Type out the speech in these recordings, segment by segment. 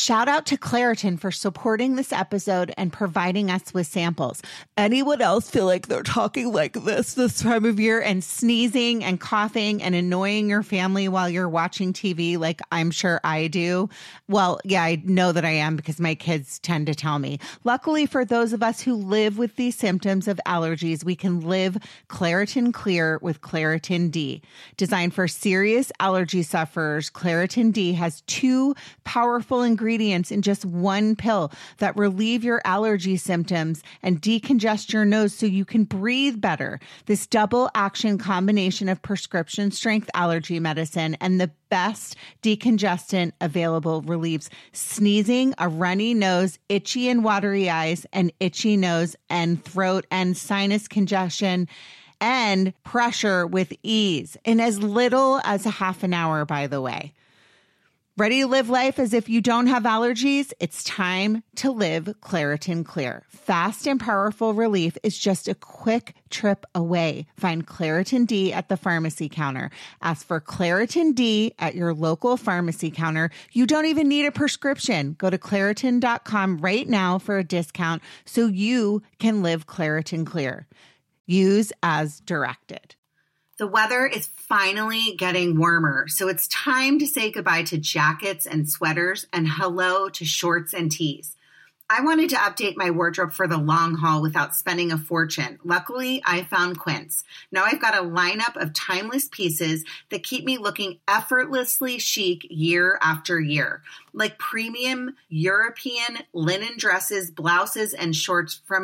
shout out to Claritin for supporting this episode and providing us with samples. Anyone else feel like they're talking like this time of year and sneezing and coughing and annoying your family while you're watching TV like I'm sure I do? Well, yeah, I know that I am because my kids tend to tell me. Luckily for those of us who live with these symptoms of allergies, we can live Claritin Clear with Claritin D. Designed for serious allergy sufferers, Claritin D has 2 powerful ingredients in just one pill that relieve your allergy symptoms and decongest your nose so you can breathe better. This double action combination of prescription strength allergy medicine and the best decongestant available relieves sneezing, a runny nose, itchy and watery eyes, and itchy nose and throat and sinus congestion and pressure with ease in as little as a half an hour, by the way. Ready to live life as if you don't have allergies? It's time to live Claritin Clear. Fast and powerful relief is just a quick trip away. Find Claritin D at the pharmacy counter. Ask for Claritin D at your local pharmacy counter. You don't even need a prescription. Go to Claritin.com right now for a discount so you can live Claritin Clear. Use as directed. The weather is finally getting warmer, so it's time to say goodbye to jackets and sweaters and hello to shorts and tees. I wanted to update my wardrobe for the long haul without spending a fortune. Luckily, I found Quince. Now I've got a lineup of timeless pieces that keep me looking effortlessly chic year after year, like premium European linen dresses, blouses, and shorts from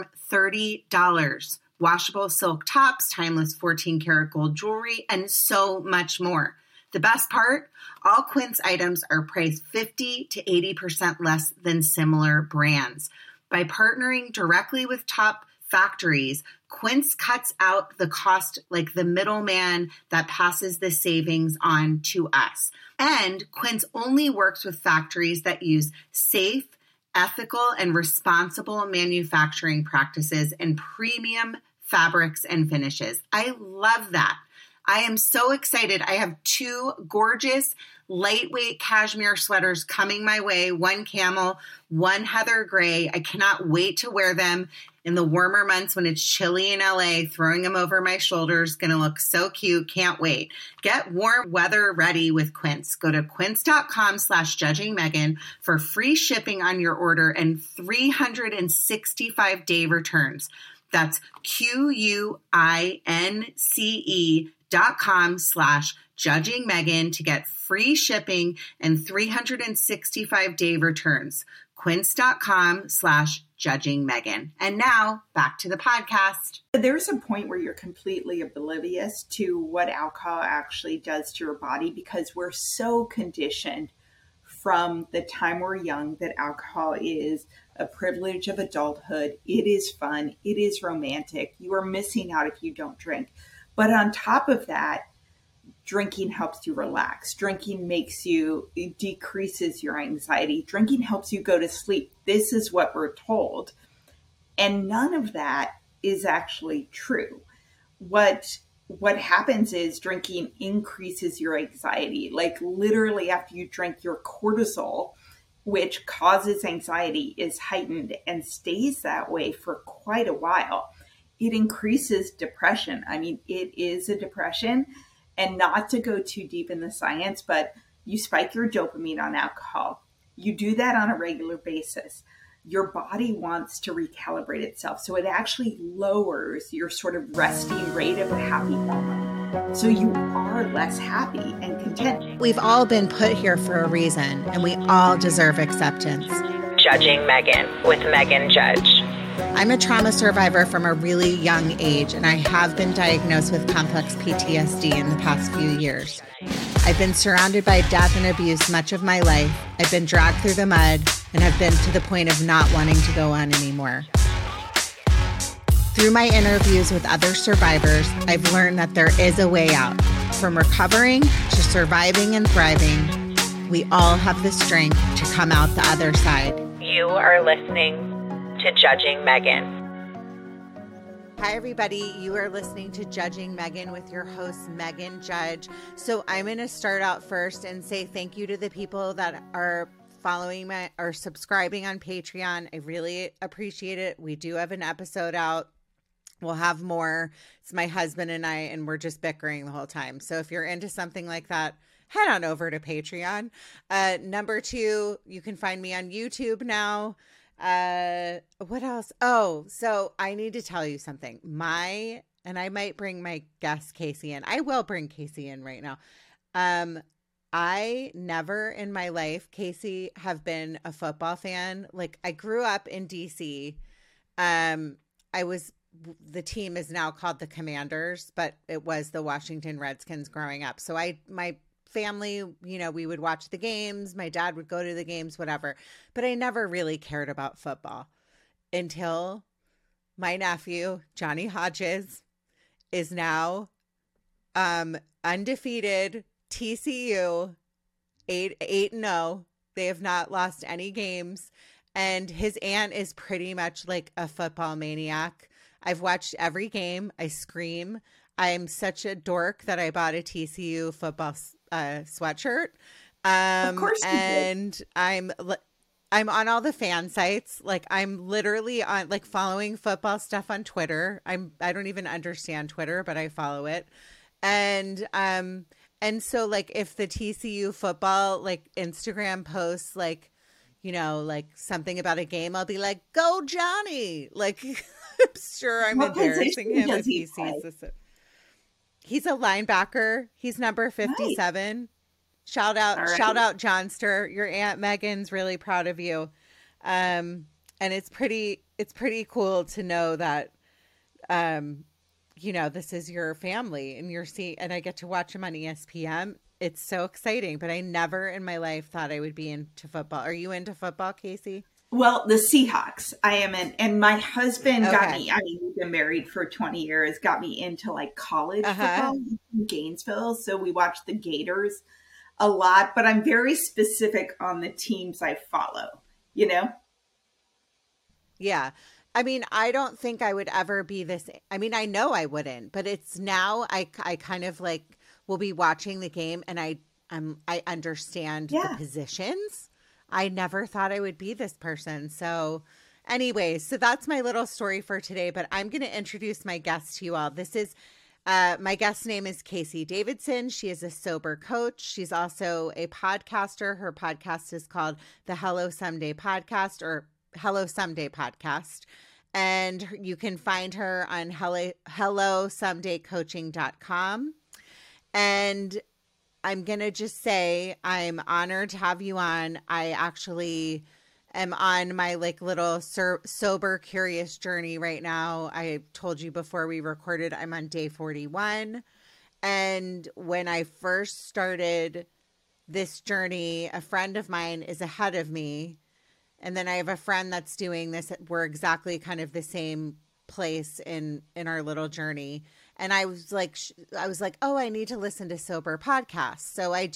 $30. Washable silk tops, timeless 14-karat gold jewelry, and so much more. The best part? All Quince items are priced 50 to 80% less than similar brands. By partnering directly with top factories, Quince cuts out the cost like the middleman that passes the savings on to us. And Quince only works with factories that use safe, ethical, and responsible manufacturing practices and premium fabrics and finishes. I love that. I am so excited. I have 2 gorgeous lightweight cashmere sweaters coming my way, one camel, one heather gray. I cannot wait to wear them in the warmer months when it's chilly in LA. Throwing them over my shoulders, gonna look so cute. Can't wait. Get warm weather ready with Quince. Go to quince.com/judgingmegan for free shipping on your order and 365-day returns. That's QUINCE.com/judgingmegan to get free shipping and 365-day returns. Quince.com/judgingmegan. And now back to the podcast. There's a point where you're completely oblivious to what alcohol actually does to your body because we're so conditioned from the time we're young that alcohol is a privilege of adulthood. It is fun. It is romantic. You are missing out if you don't drink. But on top of that, drinking helps you relax. Drinking it decreases your anxiety. Drinking helps you go to sleep. This is what we're told. And none of that is actually true. What happens is drinking increases your anxiety. Like literally after you drink, your cortisol, which causes anxiety, is heightened and stays that way for quite a while. It increases depression. I mean, it is a depression. And not to go too deep in the science, but you spike your dopamine on alcohol. You do that on a regular basis. Your body wants to recalibrate itself. So it actually lowers your sort of resting rate of the happy hormone. So you are less happy and content. We've all been put here for a reason, and we all deserve acceptance. Judging Megan with Megan Judge. I'm a trauma survivor from a really young age, and I have been diagnosed with complex PTSD in the past few years. I've been surrounded by death and abuse much of my life. I've been dragged through the mud and have been to the point of not wanting to go on anymore. Through my interviews with other survivors, I've learned that there is a way out. From recovering to surviving and thriving, we all have the strength to come out the other side. You are listening to Judging Megan. Hi, everybody. You are listening to Judging Megan with your host, Megan Judge. So I'm going to start out first and say thank you to the people that are following or subscribing on Patreon. I really appreciate it. We do have an episode out. We'll have more. It's my husband and I, and we're just bickering the whole time. So if you're into something like that, head on over to Patreon. Number 2, you can find me on YouTube now. What else? Oh, so I need to tell you something. And I might bring my guest Casey in. I will bring Casey in right now. I never in my life, Casey, have been a football fan. Like, I grew up in DC. The team is now called the Commanders, but it was the Washington Redskins growing up. So my family, we would watch the games. My dad would go to the games, whatever. But I never really cared about football until my nephew, Johnny Hodges, is now undefeated TCU, 8-0. They have not lost any games. And his aunt is pretty much like a football maniac. I've watched every game. I scream. I'm such a dork that I bought a TCU football sweatshirt. Of course you and did. I'm on all the fan sites. Like, I'm literally on, like, following football stuff on Twitter. I don't even understand Twitter, but I follow it. And so, like, if the TCU football, like, Instagram posts, like, like something about a game, I'll be like, "Go Johnny!" Like, I'm sure I'm What embarrassing position him does if he he play? sees this. He's a linebacker. He's number 57. Shout All right. out, Johnster. Your Aunt Megan's really proud of you. And it's pretty cool to know that, this is your family and and I get to watch him on ESPN. It's so exciting, but I never in my life thought I would be into football. Are you into football, Casey? Well, the Seahawks, I am in, and my husband got Okay. me, I mean, we've been married for 20 years, got me into like college football in Gainesville. So we watched the Gators a lot, but I'm very specific on the teams I follow, Yeah. I mean, I don't think I would ever be this. I mean, I know I wouldn't, but it's now I kind of like will be watching the game and I understand the Yeah. positions. I never thought I would be this person. So anyway, so that's my little story for today, but I'm going to introduce my guest to you all. This is my guest's name is Casey Davidson. She is a sober coach. She's also a podcaster. Her podcast is called the Hello Someday Podcast, or Hello Someday Podcast. And you can find her on hellosomedaycoaching.com. And I'm going to just say I'm honored to have you on. I actually am on my like little sober curious journey right now. I told you before we recorded, I'm on day 41. And when I first started this journey, a friend of mine is ahead of me. And then I have a friend that's doing this. We're exactly kind of the same place in our little journey. And I was like, oh, I need to listen to sober podcasts. So I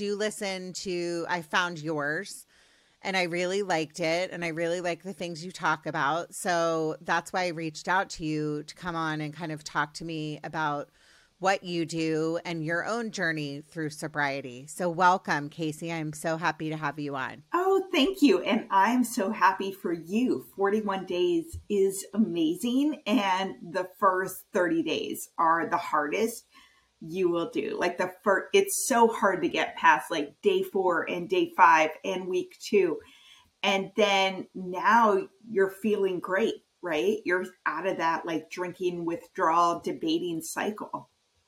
found yours and I really liked it. And I really like the things you talk about. So that's why I reached out to you to come on and kind of talk to me about what you do and your own journey through sobriety. So welcome, Casey. I'm so happy to have you on. Oh, thank you. And I'm so happy for you. 41 days is amazing. And the first 30 days are the hardest you will do. Like it's so hard to get past like day 4 and day 5 and week 2. And then now you're feeling great, right? You're out of that like drinking withdrawal debating cycle.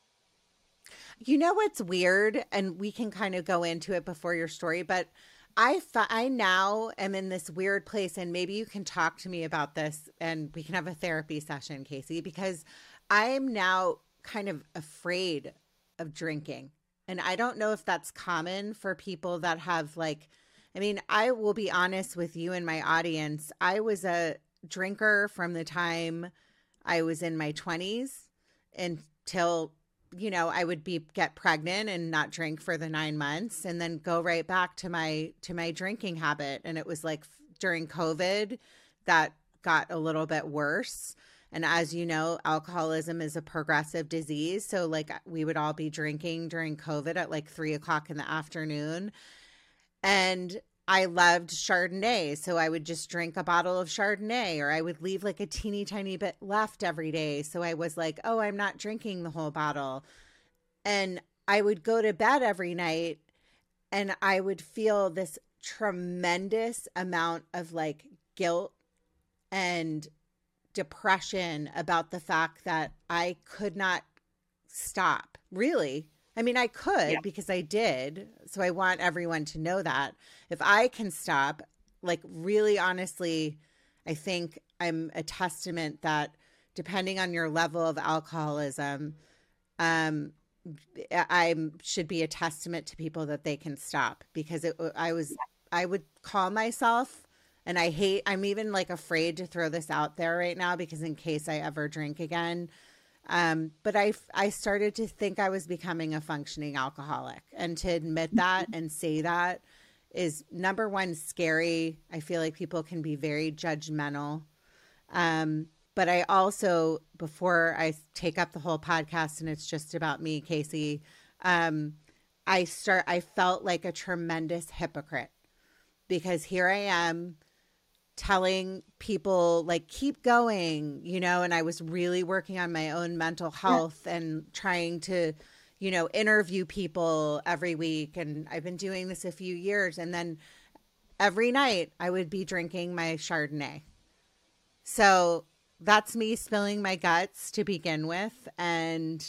You know what's weird, and we can kind of go into it before your story, but I now am in this weird place, and maybe you can talk to me about this, and we can have a therapy session, Casey, because I'm now kind of afraid of drinking. And I don't know if that's common for people that have I will be honest with you and my audience. I was a drinker from the time I was in my 20s until I would get pregnant and not drink for the 9 months and then go right back to my drinking habit. And it was like during COVID that got a little bit worse. And as you know, alcoholism is a progressive disease. So like we would all be drinking during COVID at like 3:00 in the afternoon. And I loved Chardonnay, so I would just drink a bottle of Chardonnay, or I would leave like a teeny tiny bit left every day. So I was like, oh, I'm not drinking the whole bottle. And I would go to bed every night and I would feel this tremendous amount of like guilt and depression about the fact that I could not stop. Really. I mean, I could because I did. So I want everyone to know that if I can stop, like really honestly, I think I'm a testament that depending on your level of alcoholism, I should be a testament to people that they can stop, because I would call myself, and I'm even like afraid to throw this out there right now because in case I ever drink again. But I started to think I was becoming a functioning alcoholic, and to admit that and say that is, number one, scary. I feel like people can be very judgmental. But I also, before I take up the whole podcast and it's just about me, Casey, I felt like a tremendous hypocrite, because here I am telling people like, keep going, and I was really working on my own mental health and trying to, interview people every week. And I've been doing this a few years. And then every night I would be drinking my Chardonnay. So that's me spilling my guts to begin with. And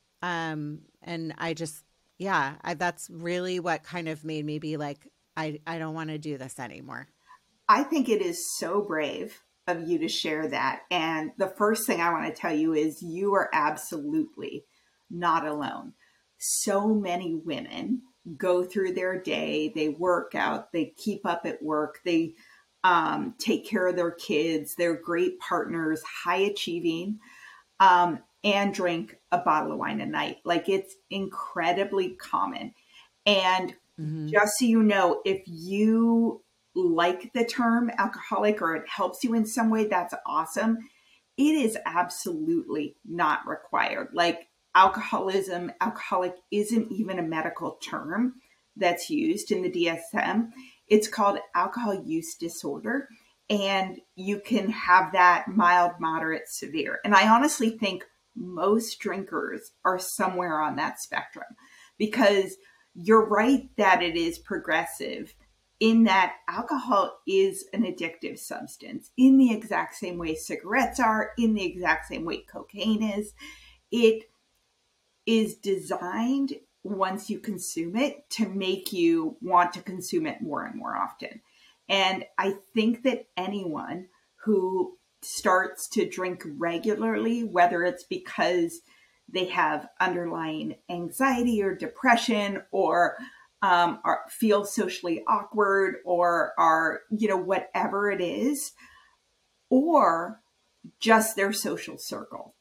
I just, that's really what kind of made me be like, I don't want to do this anymore. I think it is so brave of you to share that. And the first thing I want to tell you is you are absolutely not alone. So many women go through their day, they work out, they keep up at work, they take care of their kids, they're great partners, high achieving, and drink a bottle of wine a night. Like, it's incredibly common. And just so you know, if you like the term alcoholic or it helps you in some way, that's awesome. It is absolutely not required. Like, alcoholic isn't even a medical term that's used in the DSM. It's called alcohol use disorder. And you can have that mild, moderate, severe. And I honestly think most drinkers are somewhere on that spectrum, because you're right that it is progressive, in that alcohol is an addictive substance in the exact same way cigarettes are, in the exact same way cocaine is. It is designed, once you consume it, to make you want to consume it more and more often. And I think that anyone who starts to drink regularly, whether it's because they have underlying anxiety or depression, or feel socially awkward, or are, whatever it is, or just their social circle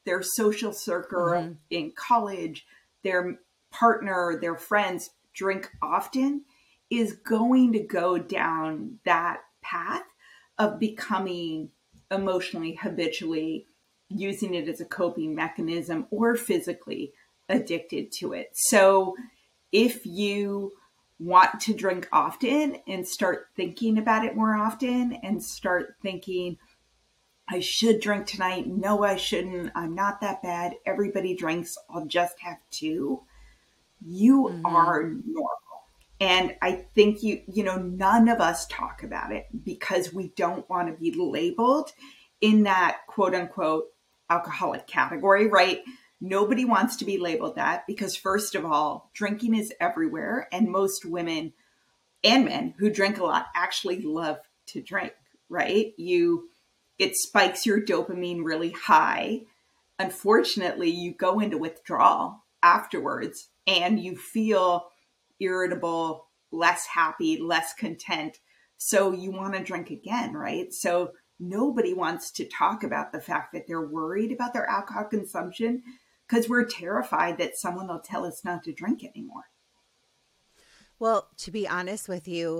in college, their partner, their friends drink often, is going to go down that path of becoming emotionally, habitually using it as a coping mechanism, or physically addicted to it. So if you want to drink often and start thinking about it more often, and start thinking, I should drink tonight. No, I shouldn't. I'm not that bad. Everybody drinks. I'll just have two. You are normal. And I think none of us talk about it because we don't want to be labeled in that quote unquote alcoholic category, right? Nobody wants to be labeled that, because first of all, drinking is everywhere. And most women and men who drink a lot actually love to drink, right? It spikes your dopamine really high. Unfortunately, you go into withdrawal afterwards and you feel irritable, less happy, less content. So you want to drink again, right? So nobody wants to talk about the fact that they're worried about their alcohol consumption, because we're terrified that someone will tell us not to drink anymore. Well, to be honest with you,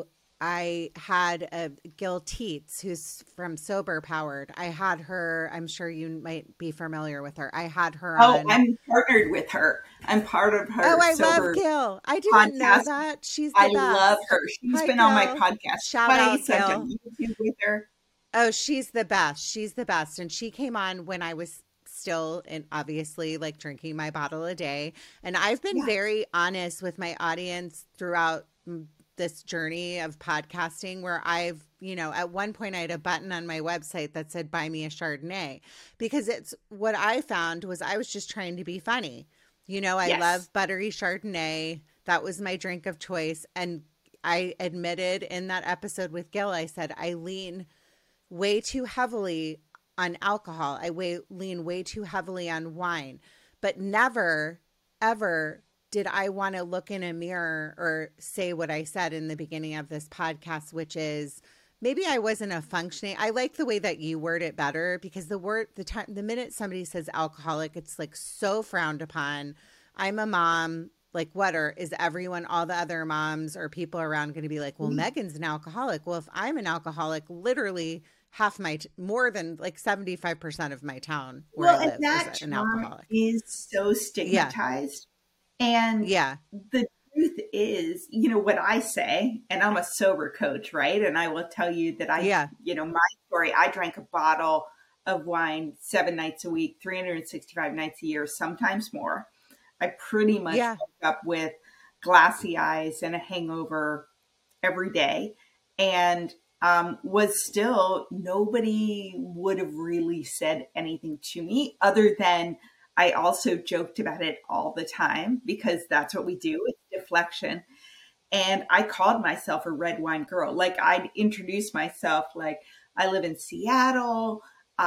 I had Gil Teets, who's from Sober Powered. I had her. I'm sure you might be familiar with her. I had her on. I'm partnered with her. I'm part of her. Oh, I Sober love Gil. I didn't know podcast. that. She's the I best. love her. She's Hi, been Gil. on my podcast. Shout out, Such a Gil. YouTube with her. Oh, she's the best. She's the best. And she came on when I was still in, obviously, like drinking my bottle a day. And I've been very honest with my audience throughout this journey of podcasting, where I've, at one point I had a button on my website that said, buy me a Chardonnay, because it's what I found was I was just trying to be funny. I love buttery Chardonnay. That was my drink of choice. And I admitted in that episode with Gil, I said, I lean way too heavily on alcohol. I lean way too heavily on wine, but never, ever did I want to look in a mirror or say what I said in the beginning of this podcast, which is maybe I wasn't a functioning. I like the way that you word it better, because the minute somebody says alcoholic, it's like so frowned upon. I'm a mom. Like, is everyone, all the other moms or people around going to be like, well, Megan's an alcoholic. Well, if I'm an alcoholic, literally more than like 75% of my town where I live is an alcoholic. Is so stigmatized. And the truth is, what I say, and I'm a sober coach, right? And I will tell you that my story, I drank a bottle of wine 7 nights a week, 365 nights a year, sometimes more. I pretty much woke up with glassy eyes and a hangover every day, and was still, nobody would have really said anything to me other than I also joked about it all the time, because that's what we do. It's deflection. And I called myself a red wine girl. Like, I'd introduce myself like, I live in Seattle.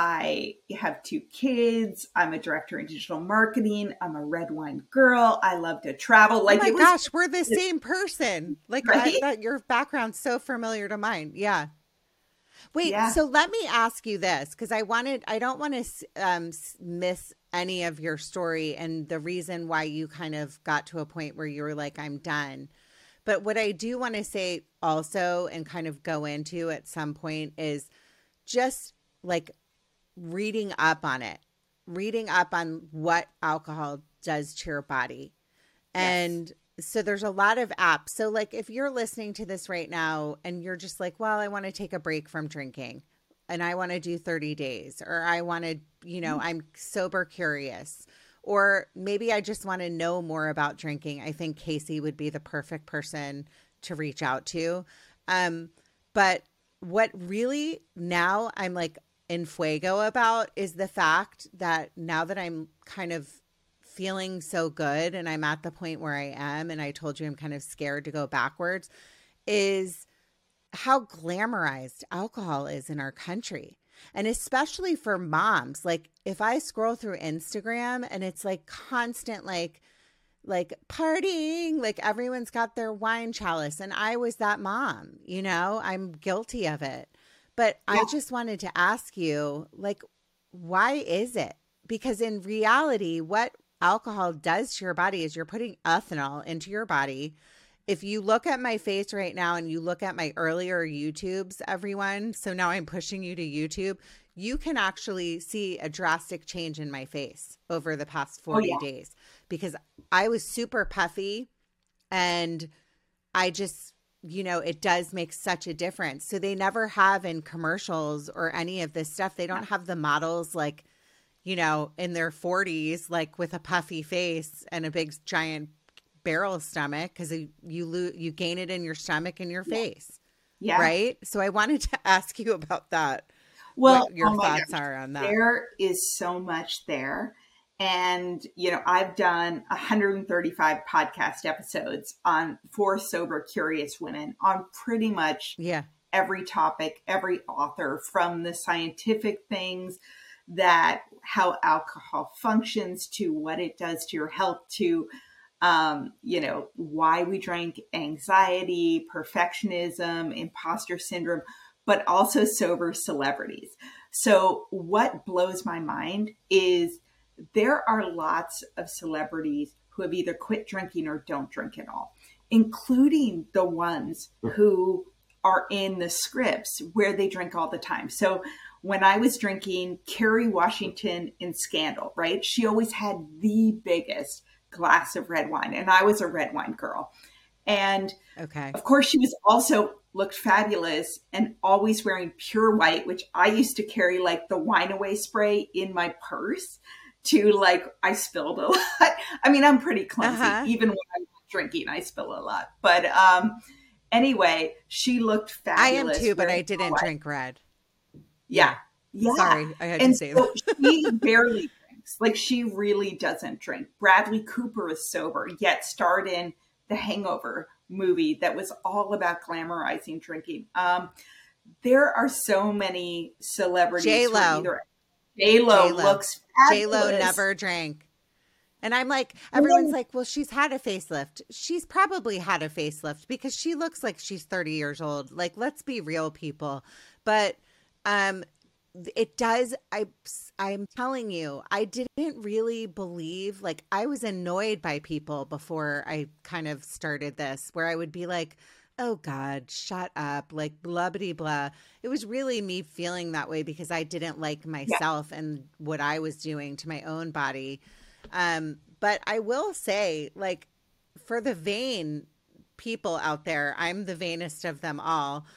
I have 2 kids. I'm a director in digital marketing. I'm a red wine girl. I love to travel. Like, oh my gosh, we're the same person. Like, right? your background's so familiar to mine. Yeah. Wait, Yeah. So let me ask you this, because I don't want to miss any of your story and the reason why you kind of got to a point where you were like, I'm done. But what I do want to say also, and kind of go into at some point, is just like reading up on what alcohol does to your body. And so there's a lot of apps. So like, if you're listening to this right now and you're just like, well, I want to take a break from drinking and I want to do 30 days, or I want to, I'm sober curious, or maybe I just want to know more about drinking, I think Casey would be the perfect person to reach out to. But what really now I'm like in fuego about is the fact that now that I'm kind of feeling so good and I'm at the point where I am, and I told you I'm kind of scared to go backwards, is how glamorized alcohol is in our country. And especially for moms, like if I scroll through Instagram and it's like constant, like partying, like everyone's got their wine chalice. And I was that mom, I'm guilty of it. But I just wanted to ask you, like, why is it? Because in reality, what alcohol does to your body is you're putting ethanol into your body. If you look at my face right now and you look at my earlier YouTubes, everyone, so now I'm pushing you to YouTube, you can actually see a drastic change in my face over the past 40 days, because I was super puffy and I just, it does make such a difference. So they never have in commercials or any of this stuff, they don't have the models like, in their 40s, like with a puffy face and a big giant barrel stomach, because you gain it in your stomach and your face. Yeah. Right. So I wanted to ask you about that. Well, what your thoughts are on that. There is so much there. And, I've done 135 podcast episodes for sober, curious women on pretty much every topic, every author, from the scientific things that how alcohol functions to what it does to your health, to, why we drink, anxiety, perfectionism, imposter syndrome, but also sober celebrities. So what blows my mind is there are lots of celebrities who have either quit drinking or don't drink at all, including the ones who are in the scripts where they drink all the time. So when I was drinking Kerry Washington in Scandal, right? She always had the biggest glass of red wine, and I was a red wine girl. And of course, she was also looked fabulous and always wearing Pure White, which I used to carry like the wine away spray in my purse to like, I spilled a lot. I mean, I'm pretty clumsy. Even when I'm drinking, I spill a lot. But anyway, she looked fabulous. I am too, but I didn't drink red. Yeah. Sorry, I had to say that. She barely drinks. Like, she really doesn't drink. Bradley Cooper is sober, yet starred in the Hangover movie that was all about glamorizing drinking. There are so many celebrities. J-Lo. J-Lo looks fabulous. J-Lo never drank. And I'm like, everyone's like, well, she's had a facelift. She's probably had a facelift because she looks like she's 30 years old. Like, let's be real, people. But it does. I'm telling you, I didn't really believe, like, I was annoyed by people before I kind of started this, where I would be like, oh God, shut up, like blah, blah, blah. It was really me feeling that way because I didn't like myself and what I was doing to my own body. But I will say, like, for the vain people out there, I'm the vainest of them all.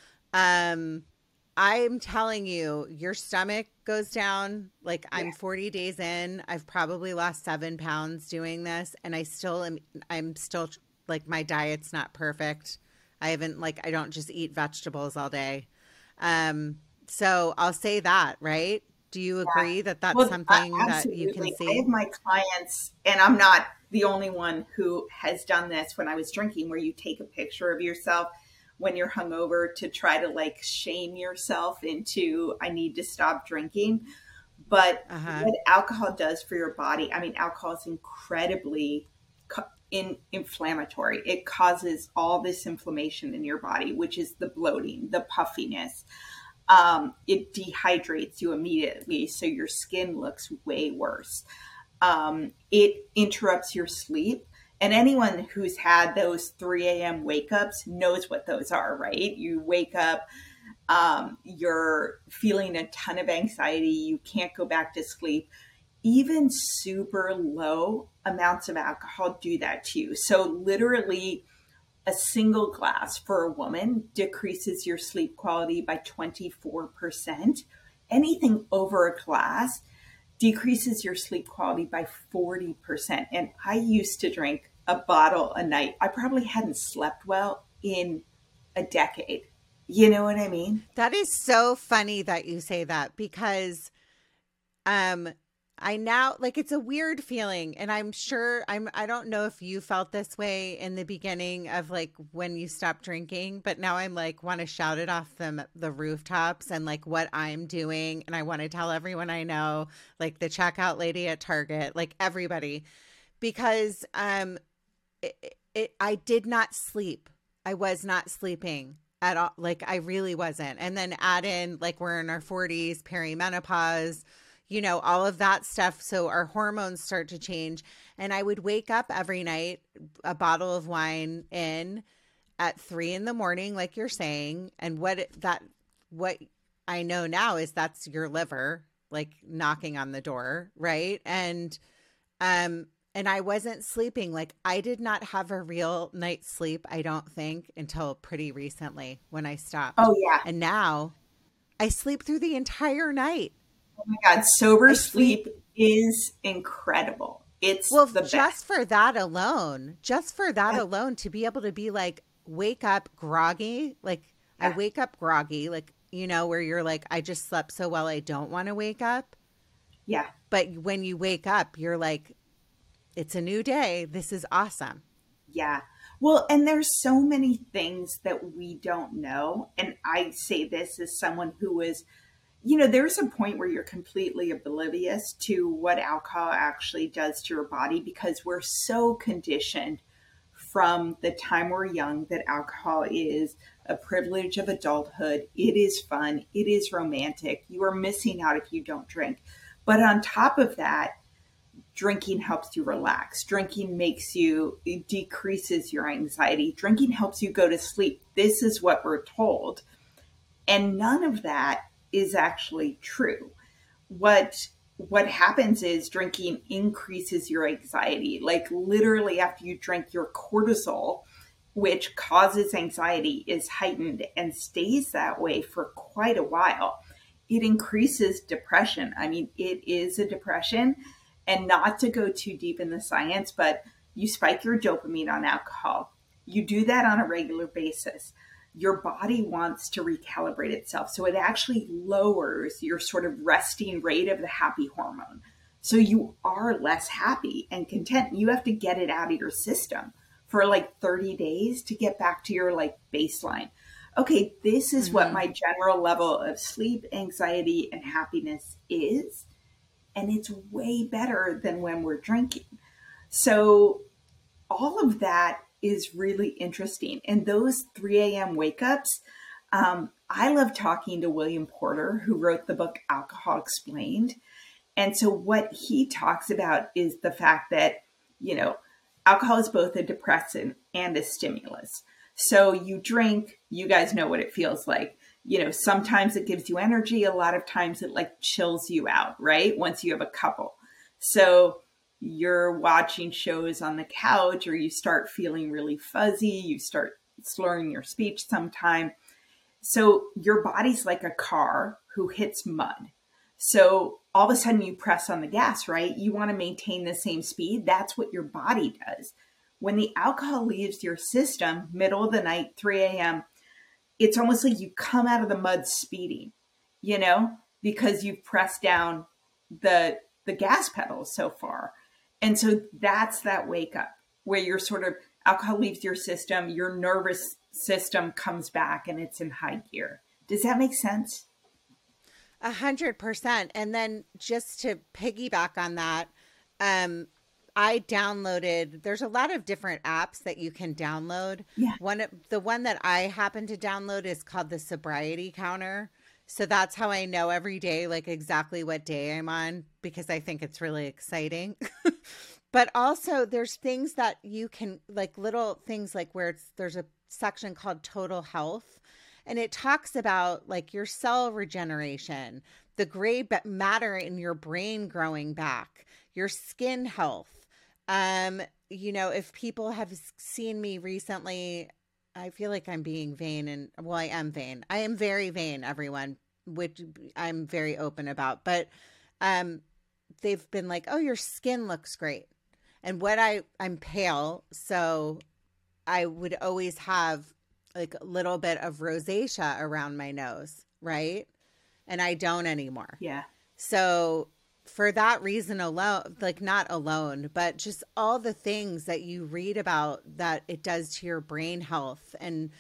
I'm telling you, your stomach goes down. Like, I'm 40 days in. I've probably lost 7 pounds doing this. And I'm still like, my diet's not perfect. I don't just eat vegetables all day. So I'll say that, right? Do you agree that that's something that you can see? I have my clients, and I'm not the only one who has done this when I was drinking, where you take a picture of yourself when you're hungover to try to like shame yourself into, I need to stop drinking. But what alcohol does for your body, I mean, alcohol is incredibly inflammatory. It causes all this inflammation in your body, which is the bloating, the puffiness. It dehydrates you immediately, so your skin looks way worse. It interrupts your sleep. And anyone who's had those 3 a.m. wake ups knows what those are, right? You wake up, you're feeling a ton of anxiety. You can't go back to sleep. Even super low amounts of alcohol do that to you. So literally a single glass for a woman decreases your sleep quality by 24%. Anything over a glass decreases your sleep quality by 40%. And I used to drink a bottle a night. I probably hadn't slept well in a decade. You know what I mean? That is so funny that you say that, because I now, like, it's a weird feeling, and I'm sure I don't know if you felt this way in the beginning of like when you stopped drinking, but now I'm like, want to shout it off the rooftops and like what I'm doing. And I want to tell everyone I know, like the checkout lady at Target, like everybody, because I did not sleep. I was not sleeping at all. Like, I really wasn't. And then add in, like, we're in our 40s, perimenopause, you know, all of that stuff. So our hormones start to change. And I would wake up every night, a bottle of wine in at 3 a.m, like you're saying. And what I know now is that's your liver, like, knocking on the door. Right. And I wasn't sleeping. Like, I did not have a real night's sleep, I don't think, until pretty recently when I stopped. Oh yeah. And now I sleep through the entire night. Oh my God, sober sleep is incredible. It's the best. Just for that alone, to be able to be like, wake up groggy, like I wake up groggy, like, you know, where you're like, I just slept so well, I don't want to wake up. Yeah. But when you wake up, you're like, it's a new day. This is awesome. Yeah. Well, and there's so many things that we don't know. And I say this as someone who was, you know, there's a point where you're completely oblivious to what alcohol actually does to your body, because we're so conditioned from the time we're young that alcohol is a privilege of adulthood. It is fun. It is romantic. You are missing out if you don't drink. But on top of that, drinking helps you relax. Drinking it decreases your anxiety. Drinking helps you go to sleep. This is what we're told. And none of that is actually true. What happens is drinking increases your anxiety. Like literally after you drink, your cortisol, which causes anxiety, is heightened and stays that way for quite a while. It increases depression. I mean, it is a depression. And not to go too deep in the science, but you spike your dopamine on alcohol. You do that on a regular basis. Your body wants to recalibrate itself. So it actually lowers your sort of resting rate of the happy hormone. So you are less happy and content. You have to get it out of your system for like 30 days to get back to your like baseline. Okay, this is what my general level of sleep, anxiety, and happiness is. And it's way better than when we're drinking. So all of that is really interesting. And those 3 a.m. wake ups, I love talking to William Porter, who wrote the book Alcohol Explained. And so what he talks about is the fact that, alcohol is both a depressant and a stimulus. So you drink, you guys know what it feels like. Sometimes it gives you energy. A lot of times it like chills you out, right? Once you have a couple. So you're watching shows on the couch or you start feeling really fuzzy. You start slurring your speech sometime. So your body's like a car who hits mud. So all of a sudden you press on the gas, right? You want to maintain the same speed. That's what your body does. When the alcohol leaves your system, middle of the night, 3 a.m., it's almost like you come out of the mud speeding, because you've pressed down the gas pedal so far. And so that's that wake up where you're sort of alcohol leaves your system, your nervous system comes back and it's in high gear. Does that make sense? 100%. And then just to piggyback on that, I downloaded, there's a lot of different apps that you can download. Yeah. The one that I happen to download is called the Sobriety Counter. So that's how I know every day, like exactly what day I'm on, because I think it's really exciting. But also there's things that you can, like little things like where there's a section called Total Health. And it talks about like your cell regeneration, the gray matter in your brain growing back, your skin health. If people have seen me recently, I feel like I'm being vain and I am vain. I am very vain, everyone, which I'm very open about, but, they've been like, oh, your skin looks great. And I'm pale. So I would always have like a little bit of rosacea around my nose. Right. And I don't anymore. Yeah. So for that reason alone, like not alone, but just all the things that you read about that it does to your brain health and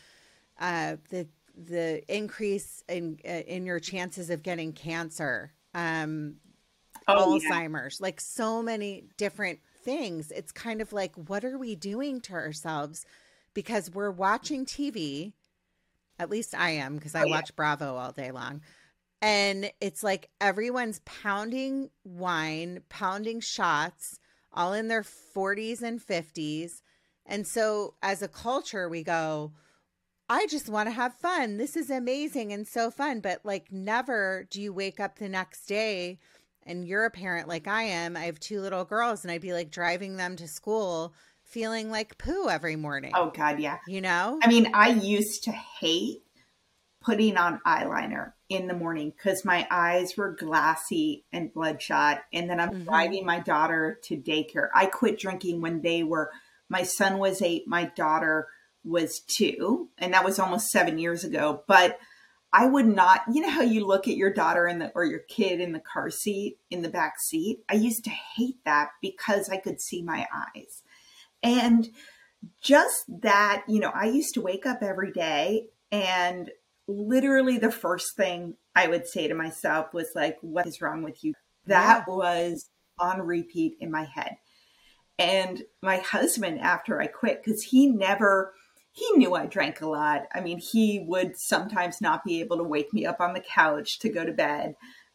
the increase in your chances of getting cancer, Alzheimer's, like so many different things. It's kind of like, what are we doing to ourselves? Because we're watching TV, at least I am, because I watch Bravo all day long. And it's like everyone's pounding wine, pounding shots, all in their 40s and 50s. And so as a culture, we go, I just want to have fun. This is amazing and so fun. But like never do you wake up the next day and you're a parent like I am. I have 2 little girls and I'd be like driving them to school feeling like poo every morning. Oh God, yeah. I mean, I used to hate putting on eyeliner in the morning because my eyes were glassy and bloodshot. And then I'm driving my daughter to daycare. I quit drinking when my son was 8, my daughter was 2, and that was almost 7 years ago. But I would not, how you look at your daughter or your kid in the car seat, in the back seat. I used to hate that because I could see my eyes. And just that, I used to wake up every day and literally the first thing I would say to myself was like, what is wrong with you? That was on repeat in my head. And my husband, after I quit, because he knew I drank a lot. I mean, he would sometimes not be able to wake me up on the couch to go to bed.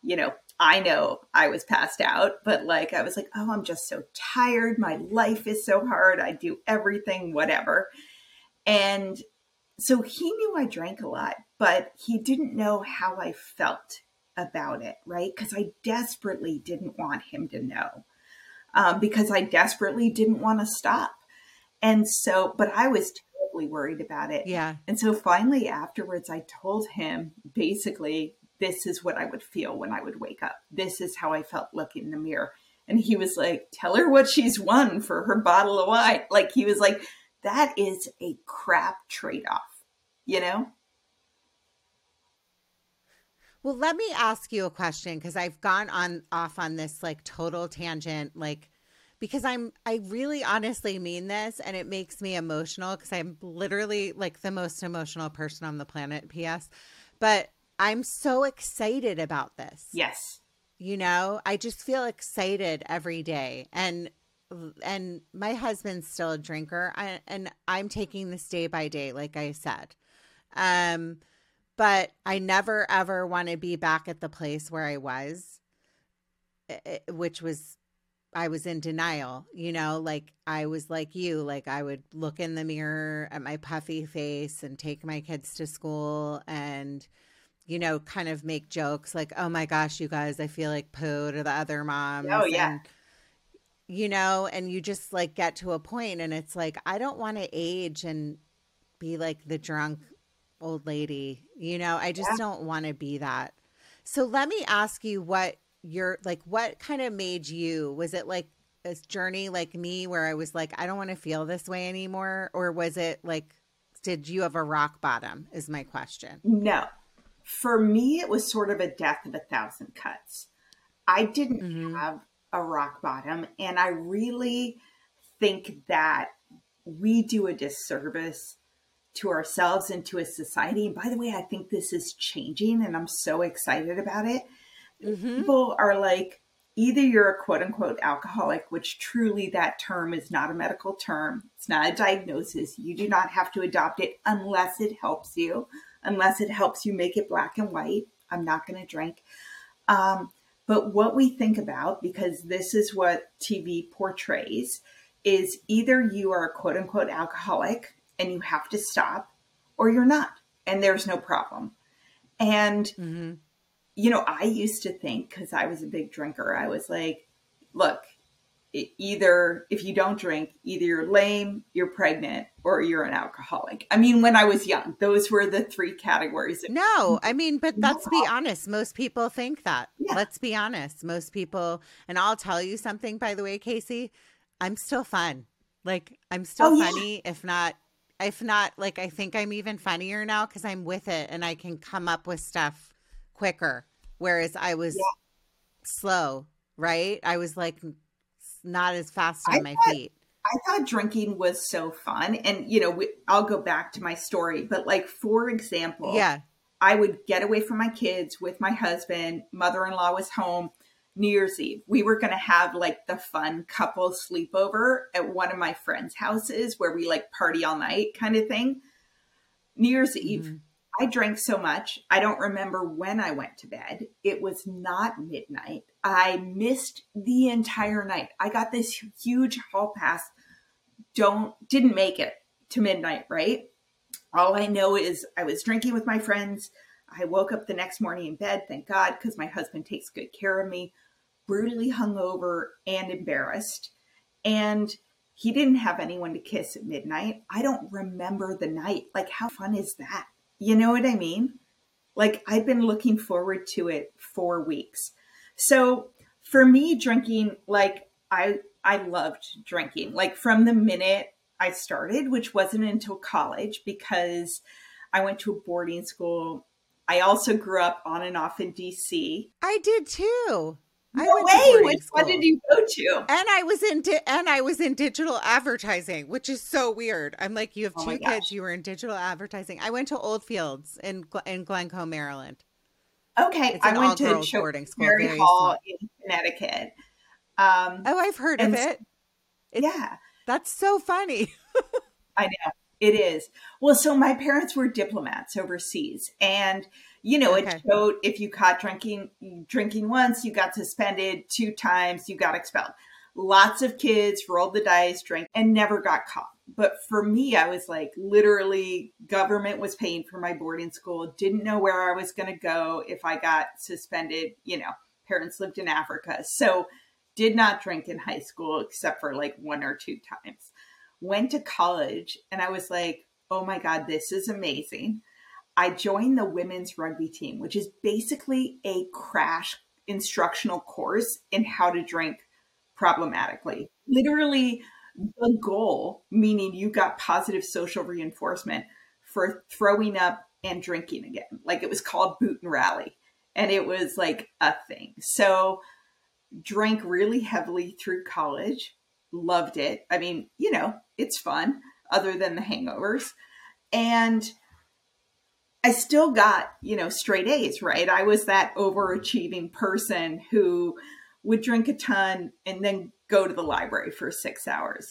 I know I was passed out, but like, I was like, oh, I'm just so tired. My life is so hard. I do everything, whatever. And so he knew I drank a lot, but he didn't know how I felt about it, right? Because I desperately didn't want him to know, because I desperately didn't want to stop. And so, but I was terribly worried about it. Yeah. And so finally afterwards, I told him basically, this is what I would feel when I would wake up. This is how I felt looking in the mirror. And he was like, tell her what she's won for her bottle of wine. Like, he was like, that is a crap trade-off, you know? Well, let me ask you a question, because I've gone off on this like total tangent, like, because I really honestly mean this, and it makes me emotional because I'm literally like the most emotional person on the planet, PS. But I'm so excited about this. Yes. I just feel excited every day. And my husband's still a drinker, and I'm taking this day by day, like I said. But I never, ever want to be back at the place where I was, which was, I was in denial, like I was like you, like I would look in the mirror at my puffy face and take my kids to school and, kind of make jokes like, oh my gosh, you guys, I feel like poo to the other moms. Oh, yeah. And, and you just like get to a point and it's like, I don't want to age and be like the drunk old lady, I just don't want to be that. So let me ask you what kind of made you, was it like this journey like me where I was like, I don't want to feel this way anymore? Or was it like, did you have a rock bottom is my question. No, for me, it was sort of a death of a thousand cuts. I didn't have a rock bottom. And I really think that we do a disservice to ourselves and to a society. And by the way, I think this is changing and I'm so excited about it. People are like, either you're a quote unquote alcoholic, which truly that term is not a medical term. It's not a diagnosis. You do not have to adopt it unless it helps you, make it black and white. I'm not going to drink. But what we think about, because this is what TV portrays, is either you are a quote unquote alcoholic and you have to stop, or you're not, and there's no problem. And, I used to think, because I was a big drinker, I was like, look, either if you don't drink, either you're lame, you're pregnant, or you're an alcoholic. I mean, when I was young, those were the three categories. No, I mean, but let's be honest. Most people think that. Yeah. Let's be honest. Most people, and I'll tell you something, by the way, Casey, I'm still fun. Like, I'm still funny, if not, like, I think I'm even funnier now because I'm with it and I can come up with stuff quicker. Whereas I was slow, right? I was like not as fast on my feet. I thought drinking was so fun. And, I'll go back to my story. But like, for example, I would get away from my kids with my husband. Mother-in-law was home. New Year's Eve, we were going to have like the fun couple sleepover at one of my friends' houses where we like party all night kind of thing. New Year's Eve, I drank so much. I don't remember when I went to bed. It was not midnight. I missed the entire night. I got this huge hall pass. Didn't make it to midnight, right? All I know is I was drinking with my friends. I woke up the next morning in bed, thank God, because my husband takes good care of me, brutally hungover and embarrassed. And he didn't have anyone to kiss at midnight. I don't remember the night. Like, how fun is that? You know what I mean? Like, I've been looking forward to it for weeks. So for me, drinking, like, I loved drinking. Like, from the minute I started, which wasn't until college, because I went to a boarding school. I also grew up on and off in DC. I did too. No way! Which one did you go to? And I was in digital advertising, which is so weird. I'm like, you have two kids. You were in digital advertising. I went to Oldfields in Glencoe, Maryland. Okay, I went to Chokeberry Hall in Connecticut. I've heard of it. Yeah, that's so funny. I know. It is. Well, so my parents were diplomats overseas, and it showed if you caught drinking once, you got suspended, 2 times, you got expelled. Lots of kids rolled the dice, drank, and never got caught. But for me, I was like, literally, government was paying for my boarding school, didn't know where I was going to go if I got suspended. Parents lived in Africa. So did not drink in high school except for like 1 or 2 times. Went to college and I was like, oh my God, this is amazing. I joined the women's rugby team, which is basically a crash instructional course in how to drink problematically. Literally the goal, meaning you got positive social reinforcement for throwing up and drinking again. Like it was called Boot and Rally. And it was like a thing. So drank really heavily through college, loved it. I mean, it's fun other than the hangovers. And I still got, straight A's, right? I was that overachieving person who would drink a ton and then go to the library for 6 hours,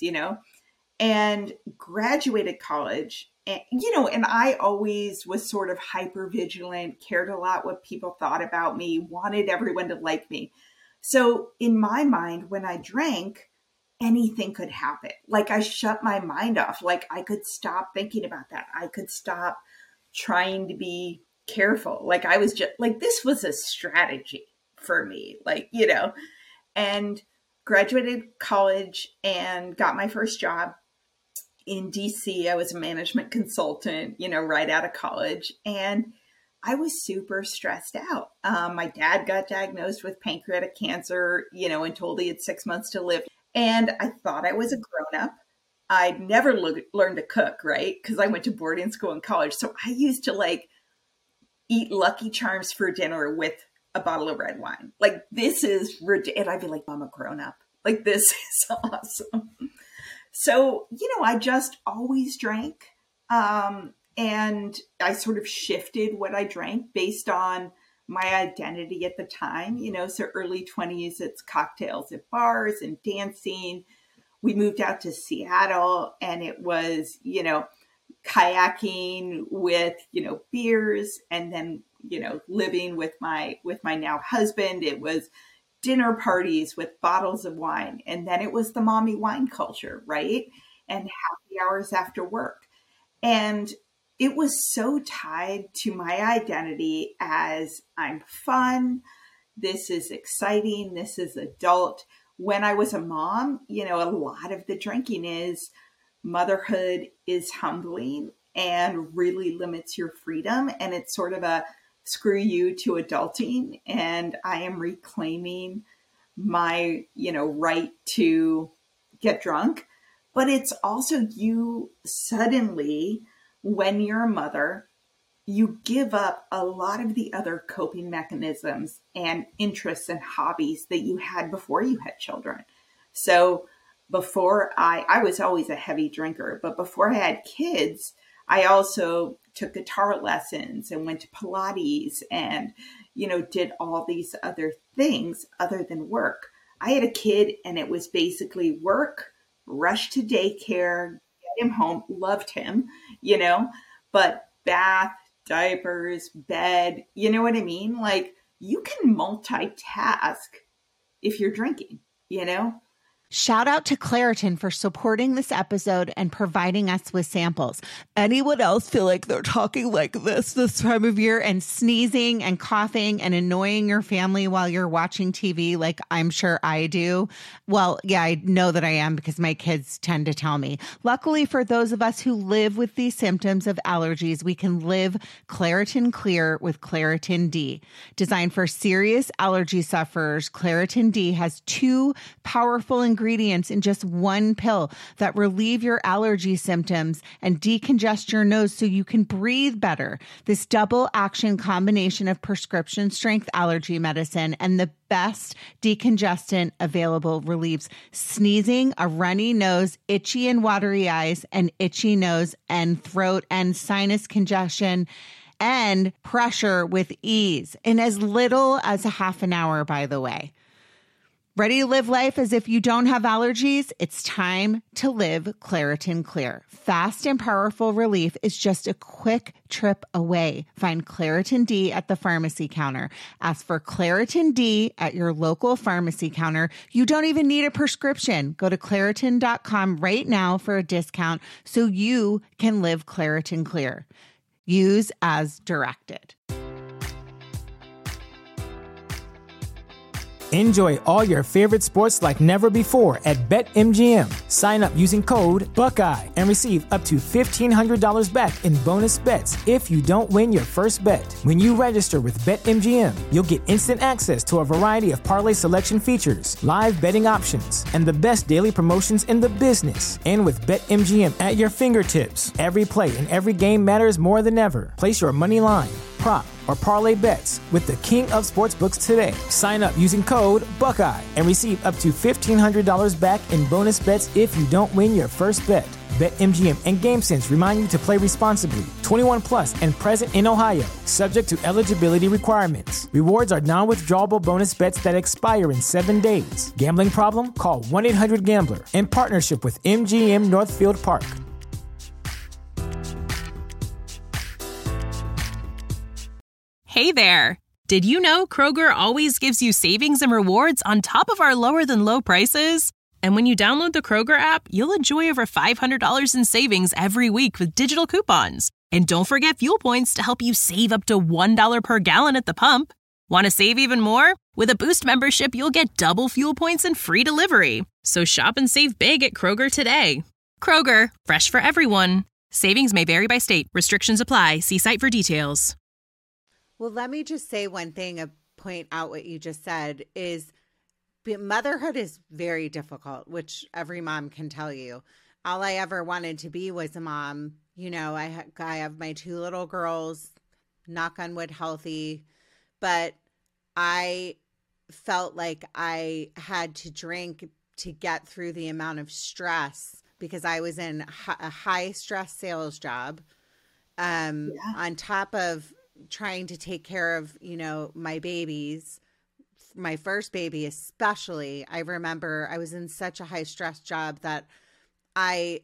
and graduated college. And, and I always was sort of hyper vigilant, cared a lot what people thought about me, wanted everyone to like me. So in my mind, when I drank, anything could happen. Like I shut my mind off. Like I could stop thinking about that. I could stop trying to be careful. Like I was just like, this was a strategy for me, and graduated college and got my first job in DC. I was a management consultant, right out of college. And I was super stressed out. My dad got diagnosed with pancreatic cancer, and told he had 6 months to live. And I thought I was a grown-up. I'd never learned to cook, right? Because I went to boarding school and college. So I used to eat Lucky Charms for dinner with a bottle of red wine. Like this is ridiculous. And I'd be like, I'm a grown-up. Like this is awesome. So, I just always drank. And I sort of shifted what I drank based on my identity at the time, so early 20s, it's cocktails at bars and dancing. We moved out to Seattle and it was, kayaking with, beers, and then, living with my now husband. It was dinner parties with bottles of wine. And then it was the mommy wine culture, right? And happy hours after work. And it was so tied to my identity as I'm fun. This is exciting. This is adult. When I was a mom, a lot of the drinking is motherhood is humbling and really limits your freedom. And it's sort of a screw you to adulting. And I am reclaiming my, right to get drunk. But it's also you suddenly, when you're a mother, you give up a lot of the other coping mechanisms and interests and hobbies that you had before you had children. So before I was always a heavy drinker, but before I had kids, I also took guitar lessons and went to Pilates and, did all these other things other than work. I had a kid and it was basically work, rush to daycare, get him home, loved him, but bath, diapers, bed, you know what I mean? Like you can multitask if you're drinking, Shout out to Claritin for supporting this episode and providing us with samples. Anyone else feel like they're talking like this time of year and sneezing and coughing and annoying your family while you're watching TV like I'm sure I do? Well, yeah, I know that I am because my kids tend to tell me. Luckily for those of us who live with these symptoms of allergies, we can live Claritin Clear with Claritin D. Designed for serious allergy sufferers, Claritin D has 2 powerful ingredients in just 1 pill that relieve your allergy symptoms and decongest your nose so you can breathe better. This double action combination of prescription strength allergy medicine and the best decongestant available relieves sneezing, a runny nose, itchy and watery eyes, and itchy nose and throat and sinus congestion and pressure with ease in as little as a half an hour, by the way. Ready to live life as if you don't have allergies? It's time to live Claritin Clear. Fast and powerful relief is just a quick trip away. Find Claritin D at the pharmacy counter. Ask for Claritin D at your local pharmacy counter. You don't even need a prescription. Go to Claritin.com right now for a discount so you can live Claritin Clear. Use as directed. Enjoy all your favorite sports like never before at BetMGM. Sign up using code Buckeye and receive up to $1,500 back in bonus bets if you don't win your first bet. When you register with BetMGM, you'll get instant access to a variety of parlay selection features, live betting options, and the best daily promotions in the business. And with BetMGM at your fingertips, every play and every game matters more than ever. Place your money line, prop, or parlay bets with the king of sportsbooks today. Sign up using code Buckeye and receive up to $1,500 back in bonus bets if you don't win your first bet. BetMGM and GameSense remind you to play responsibly. 21 plus and present in Ohio, subject to eligibility requirements. Rewards are non-withdrawable bonus bets that expire in 7 days. Gambling problem? Call 1-800-GAMBLER. In partnership with MGM Northfield Park. Hey there! Did you know Kroger always gives you savings and rewards on top of our lower-than-low prices? And when you download the Kroger app, you'll enjoy over $500 in savings every week with digital coupons. And don't forget fuel points to help you save up to $1 per gallon at the pump. Want to save even more? With a Boost membership, you'll get double fuel points and free delivery. So shop and save big at Kroger today. Kroger, fresh for everyone. Savings may vary by state. Restrictions apply. See site for details. Well, let me just say one thing, point out what you just said is motherhood is very difficult, which every mom can tell you. All I ever wanted to be was a mom. You know, I have my 2 little girls, knock on wood, healthy, but I felt like I had to drink to get through the amount of stress because I was in a high stress sales job on top of trying to take care of, you know, my babies, my first baby especially. I remember I was in such a high stress job that I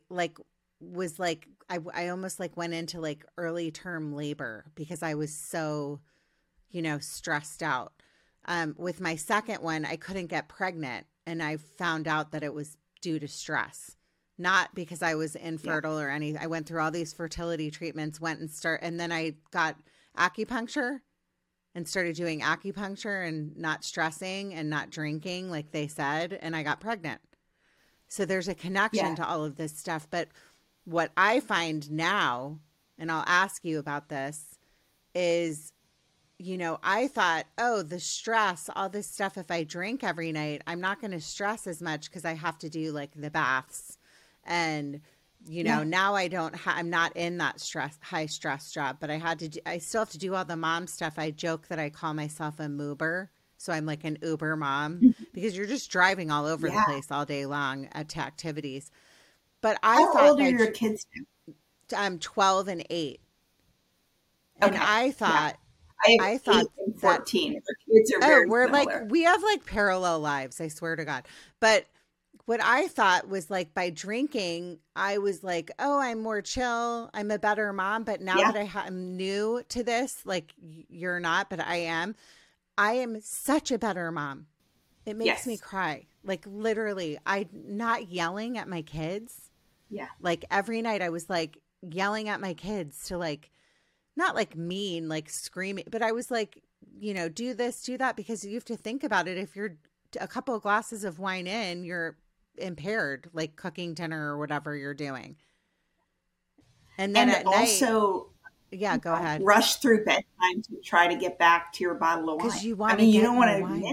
almost like went into like early term labor because I was so, you know, stressed out. With my second one, I couldn't get pregnant, and I found out that it was due to stress, not because I was infertile or anything. I went through all these fertility treatments, and then I got acupuncture and started doing acupuncture and not stressing and not drinking like they said, and I got pregnant. So there's a connection to all of this stuff. But what I find now, and I'll ask you about this, is, you know, I thought, oh, the stress, all this stuff, if I drink every night, I'm not going to stress as much because I have to do like the baths. And you know, now I'm not in that high stress job, but I still have to do all the mom stuff. I joke that I call myself a moober. So I'm like an Uber mom because you're just driving all over the place all day long to activities. But How old are your kids now? I'm 12 and 8. Okay. And I thought, I thought 8 and 14. Our kids are very we're similar. like, we have like parallel lives, I swear to God. But what I thought was like by drinking, I was like, oh, I'm more chill. I'm a better mom. But now that I'm new to this, like you're not, but I am such a better mom. It makes me cry. Like literally, I'm not yelling at my kids. Yeah. Like every night I was like yelling at my kids to like, not like mean, like screaming, but I was like, you know, do this, do that, because you have to think about it. If you're a couple of glasses of wine in, you're impaired, like cooking dinner or whatever you're doing. And then at also night, go ahead. Rush through bedtime to try to get back to your bottle of wine. You don't want to admit that.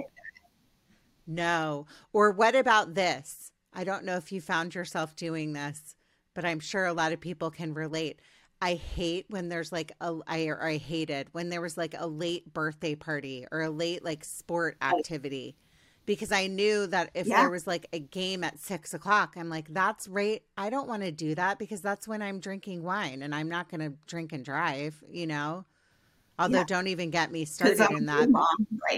No. Or what about this? I don't know if you found yourself doing this, but I'm sure a lot of people can relate. I hate when there's like I hated when there was like a late birthday party or a late like sport activity. Because I knew that if there was like a game at 6:00, I'm like, that's right. I don't want to do that because that's when I'm drinking wine and I'm not going to drink and drive, you know, although don't even get me started in that. Mom, right?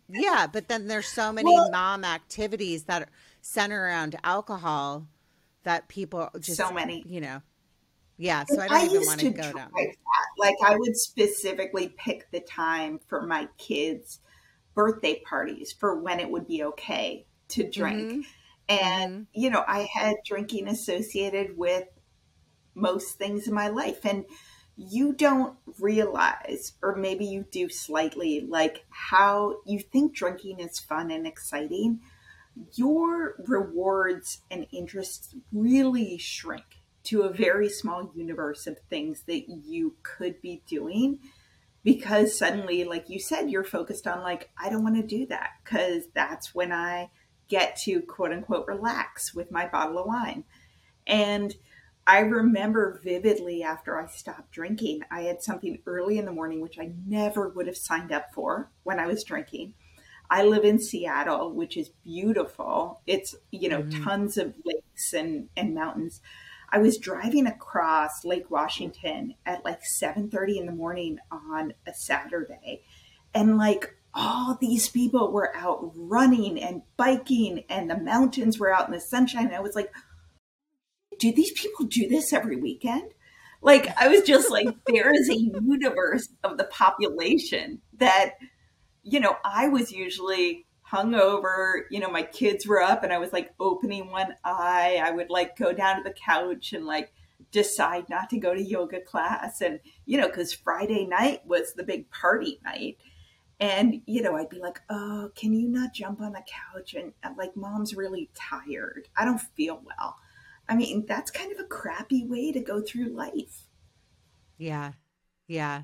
Yeah, but then there's so many mom activities that center around alcohol that people just, so many. Yeah, so I don't even want to go down. That. Like I would specifically pick the time for my kids' birthday parties for when it would be okay to drink. And, I had drinking associated with most things in my life. And you don't realize, or maybe you do slightly, like how you think drinking is fun and exciting. Your rewards and interests really shrink to a very small universe of things that you could be doing, because suddenly, like you said, you're focused on like, I don't want to do that because that's when I get to quote unquote relax with my bottle of wine. And I remember vividly after I stopped drinking, I had something early in the morning, which I never would have signed up for when I was drinking. I live in Seattle, which is beautiful. It's, tons of lakes and mountains. I was driving across Lake Washington at like 7:30 in the morning on a Saturday. And like all these people were out running and biking and the mountains were out in the sunshine. And I was like, do these people do this every weekend? Like, I was just like, there is a universe of the population that, I was usually hungover, my kids were up and I was like opening one eye. I would like go down to the couch and like decide not to go to yoga class. And, because Friday night was the big party night. And, I'd be like, oh, can you not jump on the couch? And I'm like, Mom's really tired. I don't feel well. I mean, that's kind of a crappy way to go through life. Yeah. Yeah.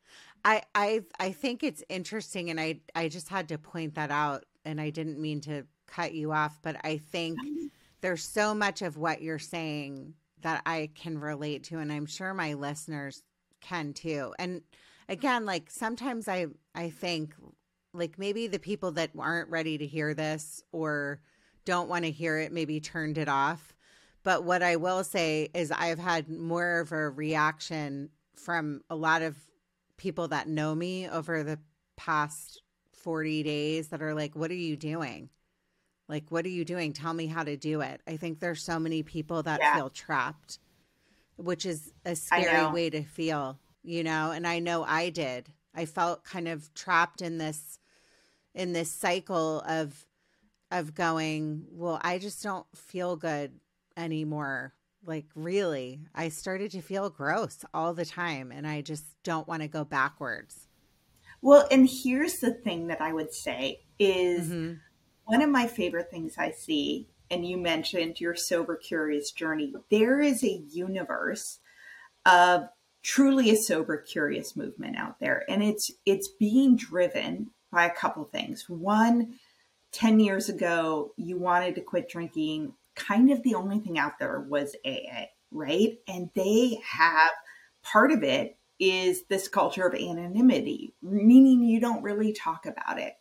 I think it's interesting, and I just had to point that out, and I didn't mean to cut you off, but I think there's so much of what you're saying that I can relate to, and I'm sure my listeners can too. And again, like sometimes I think like maybe the people that aren't ready to hear this or don't want to hear it maybe turned it off. But what I will say is I've had more of a reaction from a lot of people that know me over the past 40 days that are like, what are you doing? Like, what are you doing? Tell me how to do it. I think there's so many people that feel trapped, which is a scary way to feel, and I know I did. I felt kind of trapped in this cycle of going, well, I just don't feel good anymore. Like, really, I started to feel gross all the time, and I just don't want to go backwards. Well, and here's the thing that I would say is one of my favorite things I see, and you mentioned your Sober Curious journey, there is a universe of truly a Sober Curious movement out there. And it's being driven by a couple things. One, 10 years ago, you wanted to quit drinking. Kind of the only thing out there was AA, right? And they have part of it is this culture of anonymity, meaning you don't really talk about it.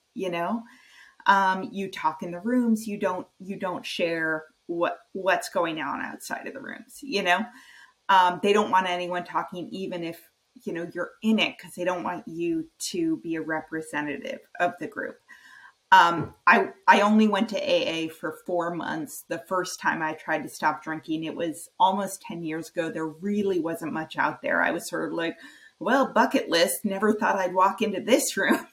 You talk in the rooms, you don't share what's going on outside of the rooms. They don't want anyone talking, even if you're in it, because they don't want you to be a representative of the group. I only went to AA for 4 months. The first time I tried to stop drinking, it was almost 10 years ago. There really wasn't much out there. I was sort of like, well, bucket list, never thought I'd walk into this room,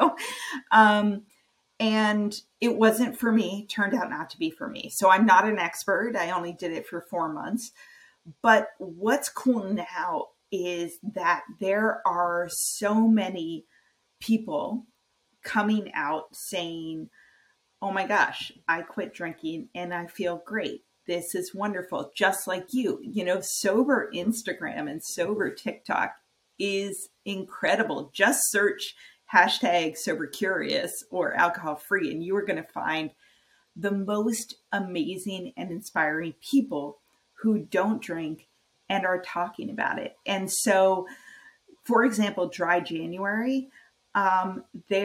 and it wasn't for me, turned out not to be for me. So I'm not an expert. I only did it for 4 months. But what's cool now is that there are so many people coming out saying, oh my gosh, I quit drinking and I feel great. This is wonderful. Just like you, sober Instagram and sober TikTok is incredible. Just search hashtag sober curious or alcohol free, and you are going to find the most amazing and inspiring people who don't drink and are talking about it. And so, for example, Dry January, 1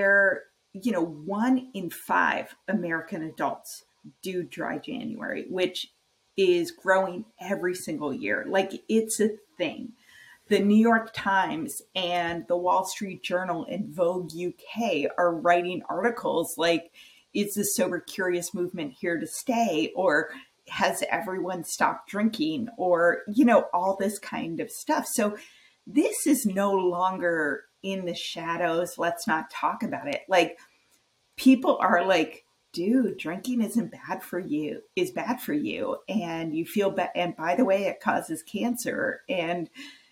in 5 American adults do Dry January, which is growing every single year. Like, it's a thing. the New York Times and the Wall Street Journal and Vogue UK are writing articles like, is the sober curious movement here to stay? Or has everyone stopped drinking? Or, all this kind of stuff. So this is no longer in the shadows. Let's not talk about it. Like, people are like, dude, drinking is bad for you. And you feel bad. And by the way, it causes cancer and,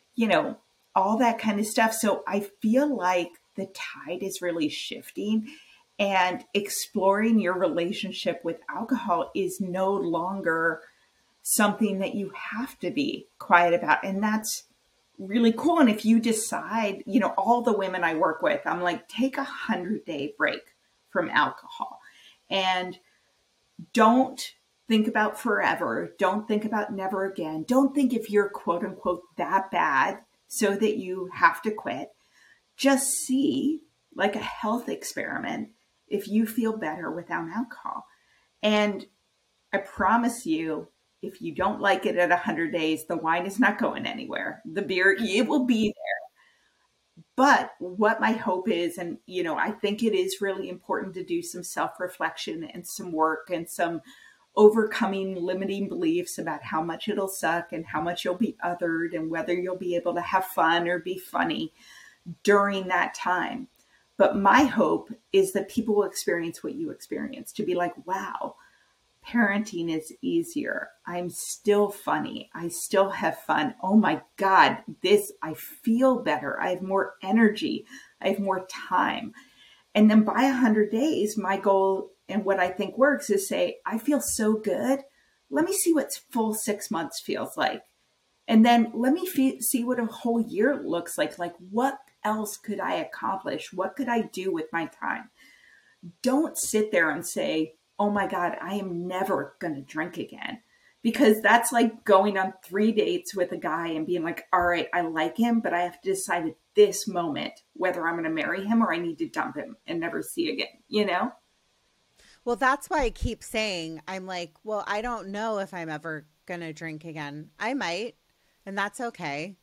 all that kind of stuff. So I feel like the tide is really shifting, and exploring your relationship with alcohol is no longer something that you have to be quiet about. And that's really cool. And if you decide, all the women I work with, I'm like, take 100-day break from alcohol and don't think about forever. Don't think about never again. Don't think if you're quote unquote that bad so that you have to quit. Just see, like a health experiment, if you feel better without alcohol. And I promise you, if you don't like it at 100 days, the wine is not going anywhere. The beer, it will be there. But what my hope is, and, I think it is really important to do some self-reflection and some work and some overcoming limiting beliefs about how much it'll suck and how much you'll be othered and whether you'll be able to have fun or be funny during that time. But my hope is that people will experience what you experience, to be like, wow, parenting is easier. I'm still funny. I still have fun. Oh my God, I feel better. I have more energy. I have more time. And then by 100 days, my goal and what I think works is say, I feel so good. Let me see what full 6 months feels like. And then let me see what a whole year looks like. Like, what else could I accomplish? What could I do with my time? Don't sit there and say, oh my God, I am never going to drink again. Because that's like going on 3 dates with a guy and being like, all right, I like him, but I have to decide at this moment whether I'm going to marry him or I need to dump him and never see again, Well, that's why I keep saying, I'm like, well, I don't know if I'm ever going to drink again. I might, and that's okay.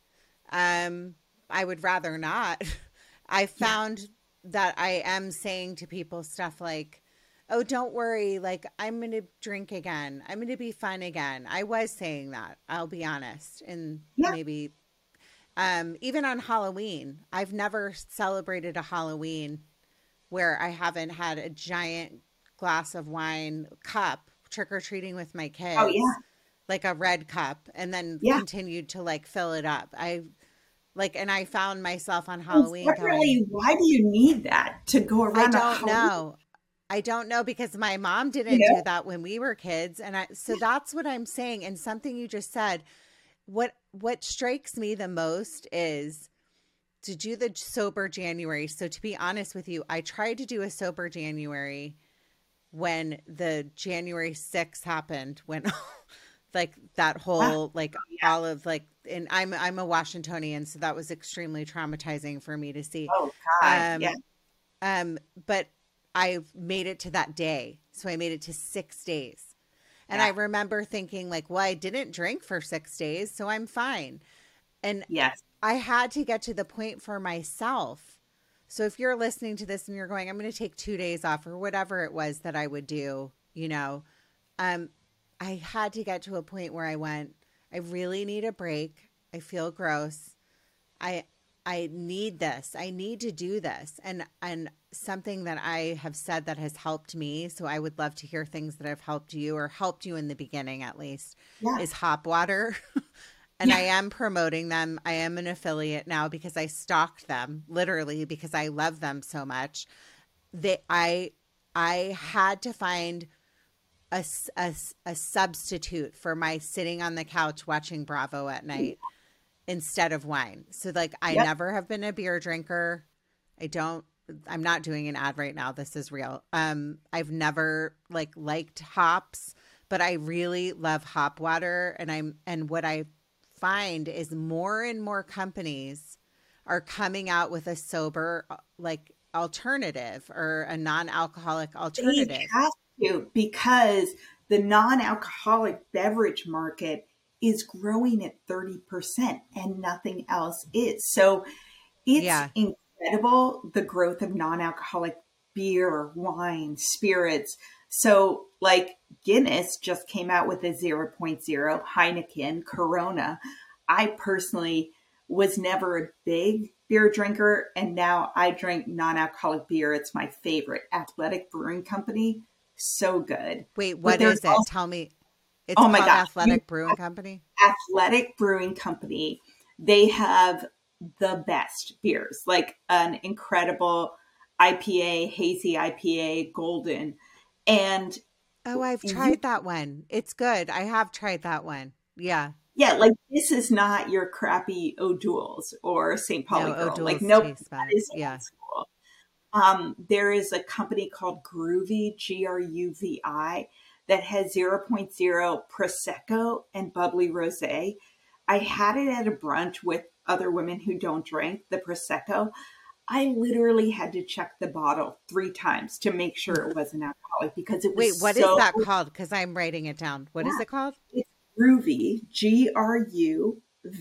I would rather not. I found that I am saying to people stuff like, oh, don't worry. Like, I'm going to drink again. I'm going to be fun again. I was saying that, I'll be honest. And maybe even on Halloween, I've never celebrated a Halloween where I haven't had a giant glass of wine cup trick-or-treating with my kids. Oh, yeah. Like a red cup, and then continued to like fill it up. And I found myself on Halloween. Really, why do you need that to go around? I don't know because my mom didn't do that when we were kids. And so that's what I'm saying. And something you just said, what strikes me the most is to do the sober January. So to be honest with you, I tried to do a sober January when the January 6th happened, when like that whole, all of like, and I'm a Washingtonian, so that was extremely traumatizing for me to see. Oh God. But I made it to that day. So I made it to 6 days. And I remember thinking like, well, I didn't drink for 6 days, so I'm fine. And I had to get to the point for myself. So if you're listening to this and you're going, I'm going to take 2 days off or whatever it was that I would do, I had to get to a point where I went, I really need a break. I feel gross. I need this. I need to do this. And something that I have said that has helped me, so I would love to hear things that have helped you or helped you in the beginning at least, is Hop Water. And I am promoting them. I am an affiliate now because I stalked them, literally, because I love them so much. I had to find a substitute for my sitting on the couch watching Bravo at night instead of wine. So like I never have been a beer drinker. I'm not doing an ad right now. This is real. I've never liked hops, but I really love Hop Water. And what I find is more and more companies are coming out with a sober alternative or a non-alcoholic alternative. They have to, because the non-alcoholic beverage market is growing at 30% and nothing else is. So it's incredible, the growth of non-alcoholic beer, wine, spirits. So like Guinness just came out with a 0.0, Heineken, Corona. I personally was never a big beer drinker, and now I drink non-alcoholic beer. It's my favorite. Athletic Brewing Company, so good. Wait, what is it? Tell me. It's oh called my gosh. Athletic Brewing Company? Athletic Brewing Company. They have the best beers, like an incredible IPA, hazy IPA, golden. And I've tried that one. It's good. I have tried that one. Yeah. Yeah, like this is not your crappy O'Doul's or St. Pauli No, Girl. O'Doul's Like no, tastes better. that is Yeah. cool. There is a company called Gruvi, Gruvi, that has 0.0 Prosecco and bubbly rosé. I had it at a brunch with other women who don't drink the Prosecco. I literally had to check the bottle 3 times to make sure it wasn't alcoholic because it was Wait, what is that called? Because I'm writing it down. What is it called? It's Gruvi, Gruvi.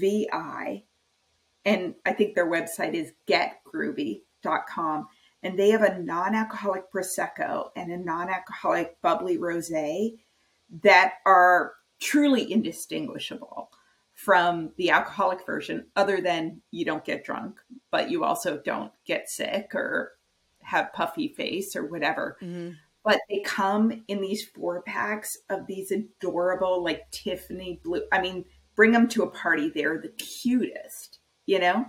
And I think their website is getgroovy.com. And they have a non-alcoholic Prosecco and a non-alcoholic bubbly rosé that are truly indistinguishable from the alcoholic version, other than you don't get drunk, but you also don't get sick or have puffy face or whatever. Mm-hmm. But they come in these 4-packs of these adorable, like Tiffany blue. I mean, bring them to a party. They're the cutest, you know?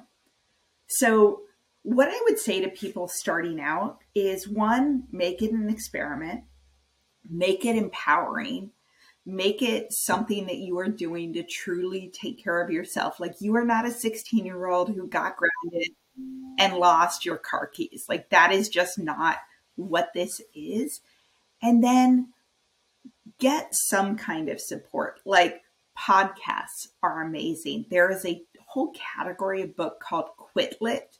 So what I would say to people starting out is, 1, make it an experiment, make it empowering, make it something that you are doing to truly take care of yourself. Like, you are not a 16-year-old who got grounded and lost your car keys. Like, that is just not what this is. And then get some kind of support. Like, podcasts are amazing. There is a whole category of book called Quitlet,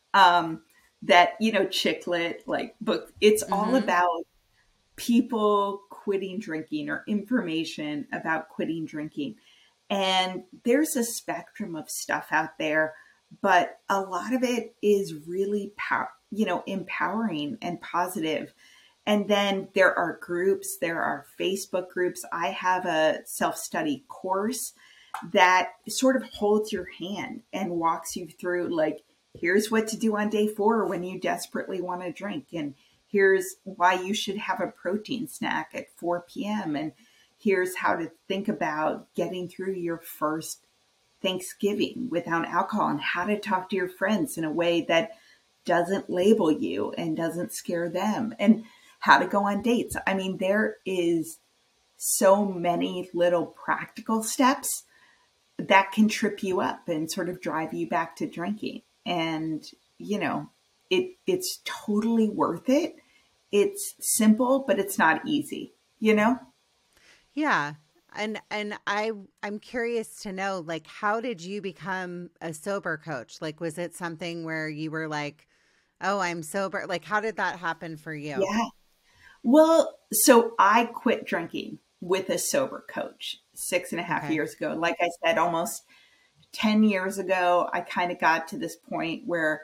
that, you know, chicklet, like book. It's all about people quitting drinking or information about quitting drinking. And there's a spectrum of stuff out there, but a lot of it is really empowering and positive. And then there are groups, there are Facebook groups. I have a self-study course that sort of holds your hand and walks you through, like, here's what to do on day 4 when you desperately want to drink. And here's why you should have a protein snack at 4 p.m. And here's how to think about getting through your first Thanksgiving without alcohol, and how to talk to your friends in a way that doesn't label you and doesn't scare them, and how to go on dates. I mean, there is so many little practical steps that can trip you up and sort of drive you back to drinking. And, you know, it's totally worth it. It's simple, but it's not easy, you know? Yeah. And I'm curious to know, like, how did you become a sober coach? Like, was it something where you were like, oh, I'm sober? Like, how did that happen for you? Yeah. Well, so I quit drinking with a sober coach 6.5 years ago. Like I said, almost 10 years ago, I kind of got to this point where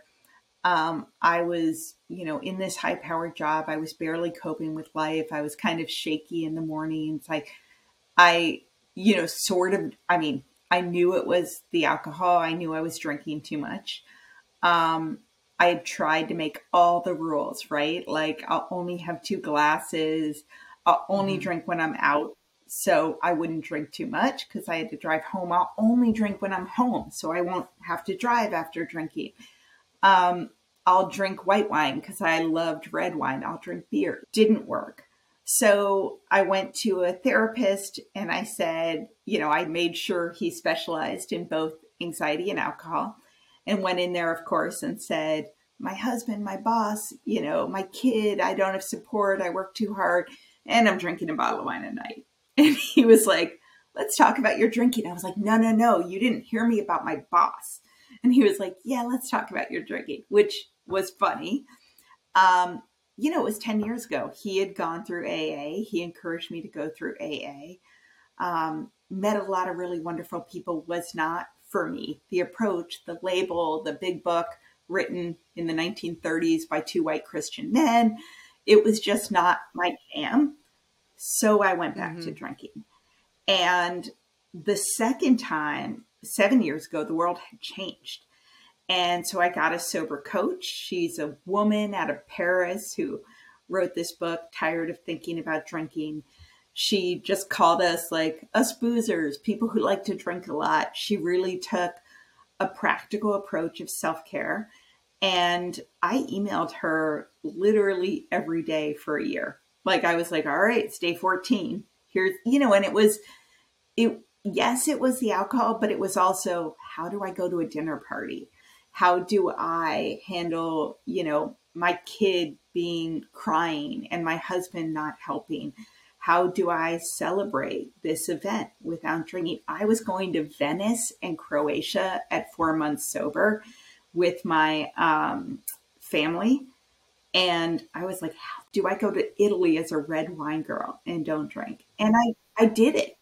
I was, you know, in this high powered job. I was barely coping with life. I was kind of shaky in the mornings. I knew it was the alcohol. I knew I was drinking too much. I had tried to make all the rules, right? Like, I'll only have 2 glasses. I'll only drink when I'm out, so I wouldn't drink too much because I had to drive home. I'll only drink when I'm home, so I won't have to drive after drinking. I'll drink white wine because I loved red wine. I'll drink beer. Didn't work. So I went to a therapist and I said, you know, I made sure he specialized in both anxiety and alcohol, and went in there, of course, and said, my husband, my boss, you know, my kid, I don't have support. I work too hard and I'm drinking a bottle of wine a night. And he was like, let's talk about your drinking. I was like, no, you didn't hear me about my boss. And he was like, yeah, let's talk about your drinking, which was funny. You know, it was 10 years ago. He had gone through AA. He encouraged me to go through AA. met a lot of really wonderful people, was not for me. The approach, the label, the big book written in the 1930s by two white Christian men, it was just not my jam. So I went back to drinking. And the second time, 7 years ago, the world had changed. And so I got a sober coach. She's a woman out of Paris who wrote this book, Tired of Thinking About Drinking. She just called us like us boozers, people who like to drink a lot. She really took a practical approach of self-care. And I emailed her literally every day for a year. Like I was like, all right, it's day 14. Here's, and it was the alcohol, but it was also, how do I go to a dinner party? How do I handle, my kid crying and my husband not helping? How do I celebrate this event without drinking? I was going to Venice and Croatia at 4 months sober with my family. And I was like, how do I go to Italy as a red wine girl and don't drink? And I did it.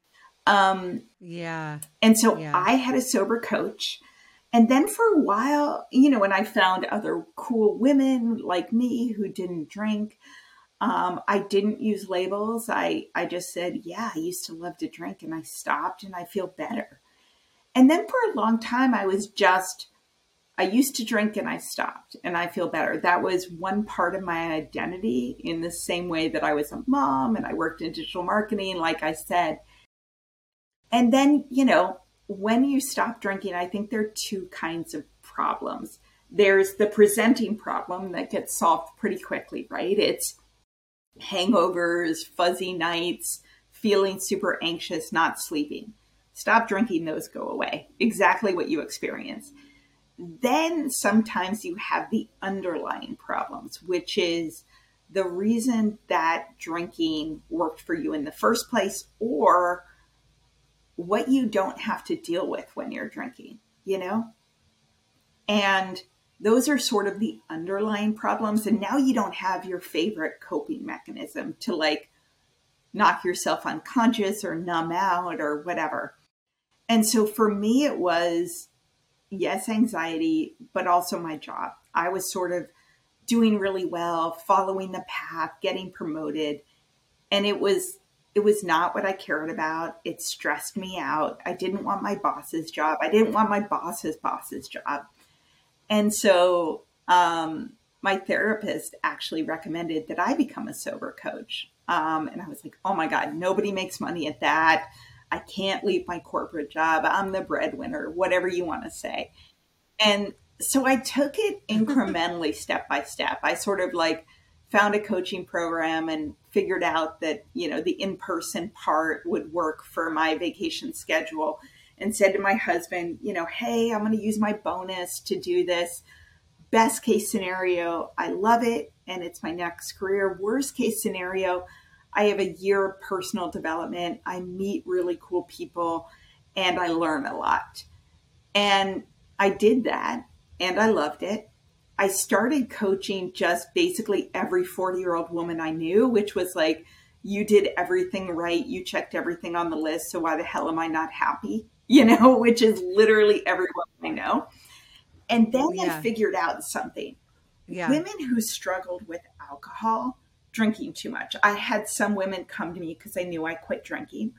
And so I had a sober coach. And then for a while, when I found other cool women like me who didn't drink, I didn't use labels. I just said, yeah, I used to love to drink and I stopped and I feel better. And then for a long time, I used to drink and I stopped and I feel better. That was one part of my identity, in the same way that I was a mom and I worked in digital marketing, like I said. And then, when you stop drinking, I think there are two kinds of problems. There's the presenting problem that gets solved pretty quickly, right? It's hangovers, fuzzy nights, feeling super anxious, not sleeping. Stop drinking, those go away. Exactly what you experience. Then sometimes you have the underlying problems, which is the reason that drinking worked for you in the first place, or what you don't have to deal with when you're drinking, And those are sort of the underlying problems. And now you don't have your favorite coping mechanism to like knock yourself unconscious or numb out or whatever. And so for me, it was, yes, anxiety, but also my job. I was sort of doing really well, following the path, getting promoted. And it was not what I cared about. It stressed me out. I didn't want my boss's job. I didn't want my boss's job. And so my therapist actually recommended that I become a sober coach. And I was like, oh my God, nobody makes money at that. I can't leave my corporate job. I'm the breadwinner, whatever you want to say. And so I took it incrementally, step by step. I sort of like found a coaching program and figured out that, the in-person part would work for my vacation schedule, and said to my husband, hey, I'm going to use my bonus to do this. Best case scenario, I love it and it's my next career. Worst case scenario, I have a year of personal development. I meet really cool people and I learn a lot. And I did that and I loved it. I started coaching just basically every 40-year-old woman I knew, which was like, you did everything right. You checked everything on the list. So why the hell am I not happy? Which is literally everyone I know. And then I figured out something. Yeah. Women who struggled with alcohol, drinking too much. I had some women come to me because they knew I quit drinking.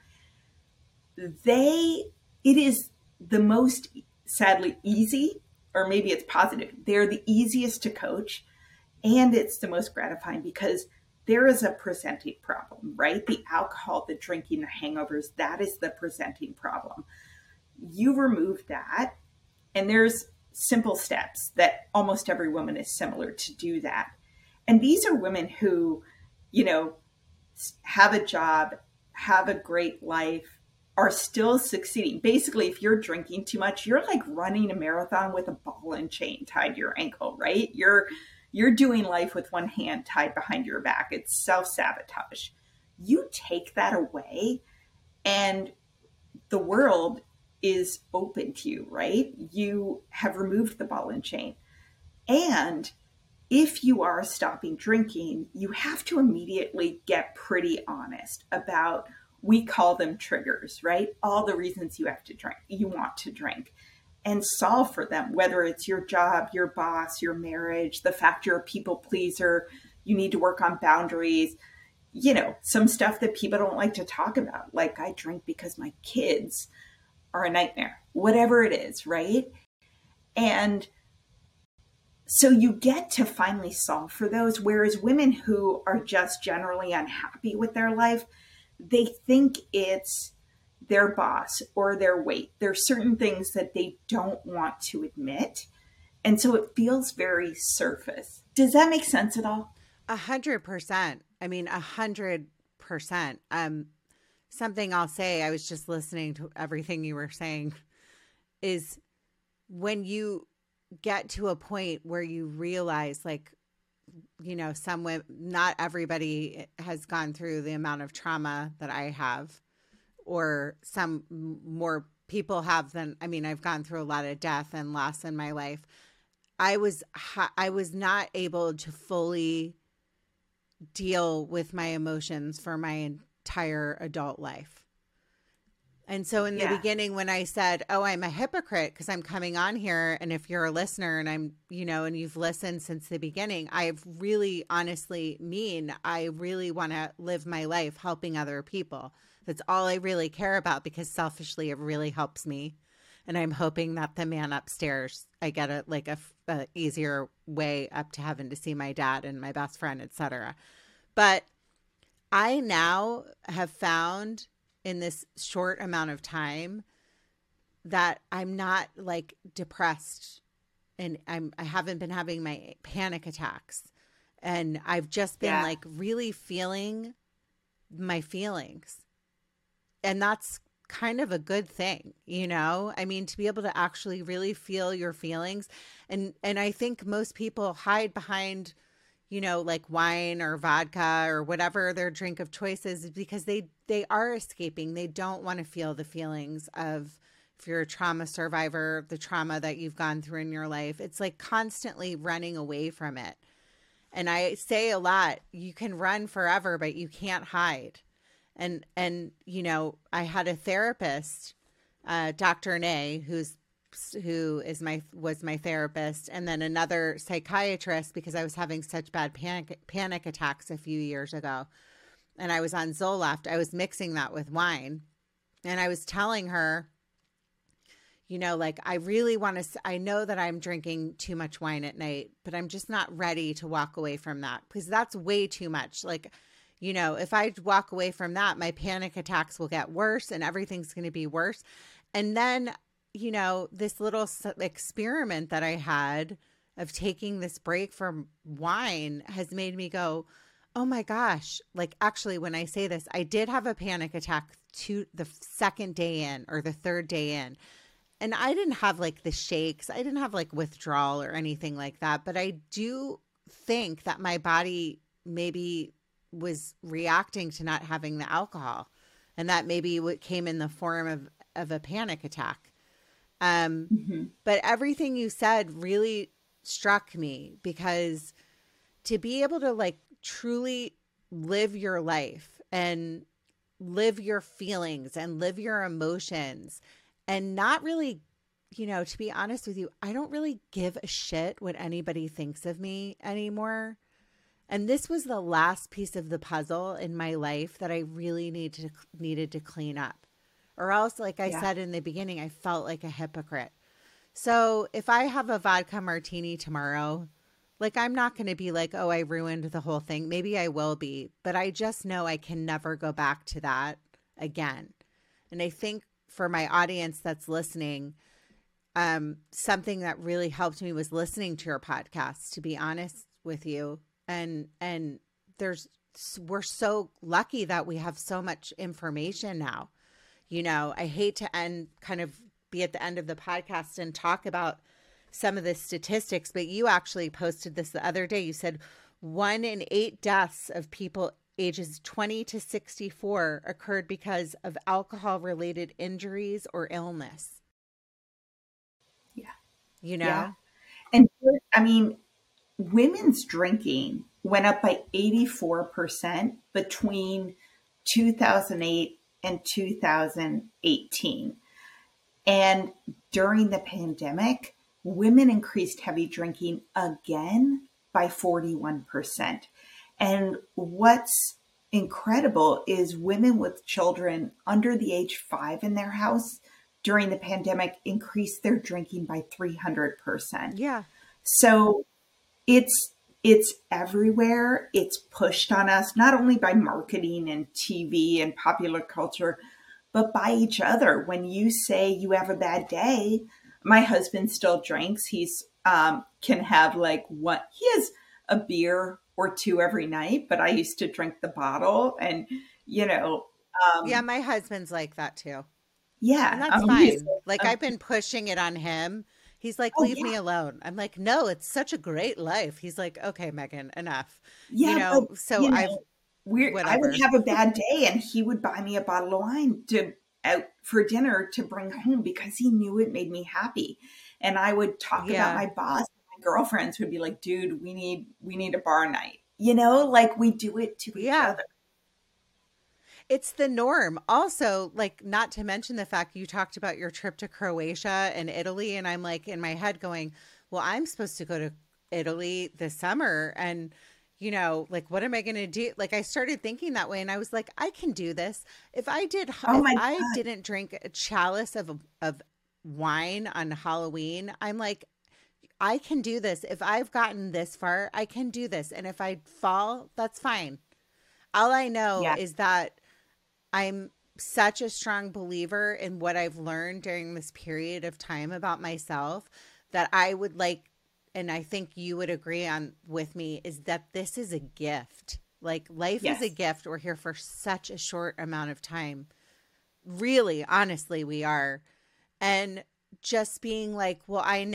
It is the most, sadly, easy, or maybe it's positive. They're the easiest to coach, and it's the most gratifying because there is a presenting problem, right? The alcohol, the drinking, the hangovers, that is the presenting problem. You remove that, and there's simple steps that almost every woman is similar to do that. And these are women who, have a job, have a great life, are still succeeding. Basically, if you're drinking too much, you're like running a marathon with a ball and chain tied to your ankle, right? You're doing life with one hand tied behind your back. It's self-sabotage. You take that away and the world is open to you, right? You have removed the ball and chain. And if you are stopping drinking, you have to immediately get pretty honest about we call them triggers, right? All the reasons you have to drink, you want to drink, and solve for them, whether it's your job, your boss, your marriage, the fact you're a people pleaser, you need to work on boundaries, some stuff that people don't like to talk about. Like, I drink because my kids are a nightmare, whatever it is, right? And so you get to finally solve for those. Whereas women who are just generally unhappy with their life, they think it's their boss or their weight. There's certain things that they don't want to admit. And so it feels very surface. Does that make sense at all? 100%. I mean, 100%. Something I'll say, I was just listening to everything you were saying, is when you get to a point where you realize, like, not everybody has gone through the amount of trauma that I have, or some more people have than, I've gone through a lot of death and loss in my life. I was not able to fully deal with my emotions for my entire adult life. And so in the beginning, when I said, oh, I'm a hypocrite because I'm coming on here, and if you're a listener and I'm, and you've listened since the beginning, I really honestly I really want to live my life helping other people. That's all I really care about, because selfishly it really helps me. And I'm hoping that the man upstairs, I get a easier way up to heaven to see my dad and my best friend, etc. But I now have found in this short amount of time that I'm not like depressed, and I haven't been having my panic attacks, and I've just been like really feeling my feelings. And that's kind of a good thing, to be able to actually really feel your feelings. And I think most people hide behind, like wine or vodka or whatever their drink of choice is, because they are escaping. They don't want to feel the feelings of, if you're a trauma survivor, the trauma that you've gone through in your life. It's like constantly running away from it. And I say a lot, you can run forever, but you can't hide. And I had a therapist, Dr. Nay, was my therapist, and then another psychiatrist, because I was having such bad panic attacks a few years ago, and I was on Zoloft. I was mixing that with wine, and I was telling her, I really want to. I know that I'm drinking too much wine at night, but I'm just not ready to walk away from that, because that's way too much. Like, if I walk away from that, my panic attacks will get worse and everything's going to be worse. And then, this little experiment that I had of taking this break from wine has made me go, oh my gosh. Like, actually, when I say this, I did have a panic attack the second day in, or the third day in. And I didn't have like the shakes. I didn't have like withdrawal or anything like that. But I do think that my body maybe was reacting to not having the alcohol, and that maybe what came in the form of a panic attack. But everything you said really struck me, because to be able to like truly live your life and live your feelings and live your emotions, and not really, to be honest with you, I don't really give a shit what anybody thinks of me anymore. And this was the last piece of the puzzle in my life that I really needed to clean up. Or else, like I said in the beginning, I felt like a hypocrite. So if I have a vodka martini tomorrow, like, I'm not going to be like, oh, I ruined the whole thing. Maybe I will be, but I just know I can never go back to that again. And I think for my audience that's listening, something that really helped me was listening to your podcast, to be honest with you. And we're so lucky that we have so much information now. I hate to be at the end of the podcast and talk about some of the statistics, but you actually posted this the other day. You said 1 in 8 deaths of people ages 20 to 64 occurred because of alcohol-related injuries or illness. Yeah. Yeah. And women's drinking went up by 84% between 2008 and 2018. And during the pandemic, women increased heavy drinking again by 41%. And what's incredible is women with children under the age 5 in their house during the pandemic increased their drinking by 300%. Yeah. So it's everywhere. It's pushed on us, not only by marketing and TV and popular culture, but by each other. When you say you have a bad day, my husband still drinks. He's can have like what he has a beer or two every night, but I used to drink the bottle, and yeah, my husband's like that too. Yeah, and that's fine. Like I've been pushing it on him. He's like, leave me alone. I'm like, no, it's such a great life. He's like, okay, Megan, enough. Yeah, I would have a bad day, and he would buy me a bottle of wine out for dinner to bring home because he knew it made me happy. And I would talk about my boss. My girlfriends would be like, dude, we need a bar night. Like we do it to each other. It's the norm. Also, like, not to mention the fact you talked about your trip to Croatia and Italy. And I'm like in my head going, well, I'm supposed to go to Italy this summer. And, like, what am I going to do? Like, I started thinking that way. And I was like, I can do this. If I didn't drink a chalice of wine on Halloween, I'm like, I can do this. If I've gotten this far, I can do this. And if I fall, that's fine. All I know is that I'm such a strong believer in what I've learned during this period of time about myself that I would like, and I think you would agree on with me, is that this is a gift. Like life is a gift. We're here for such a short amount of time. Really, honestly, we are. And just being like, well, I'm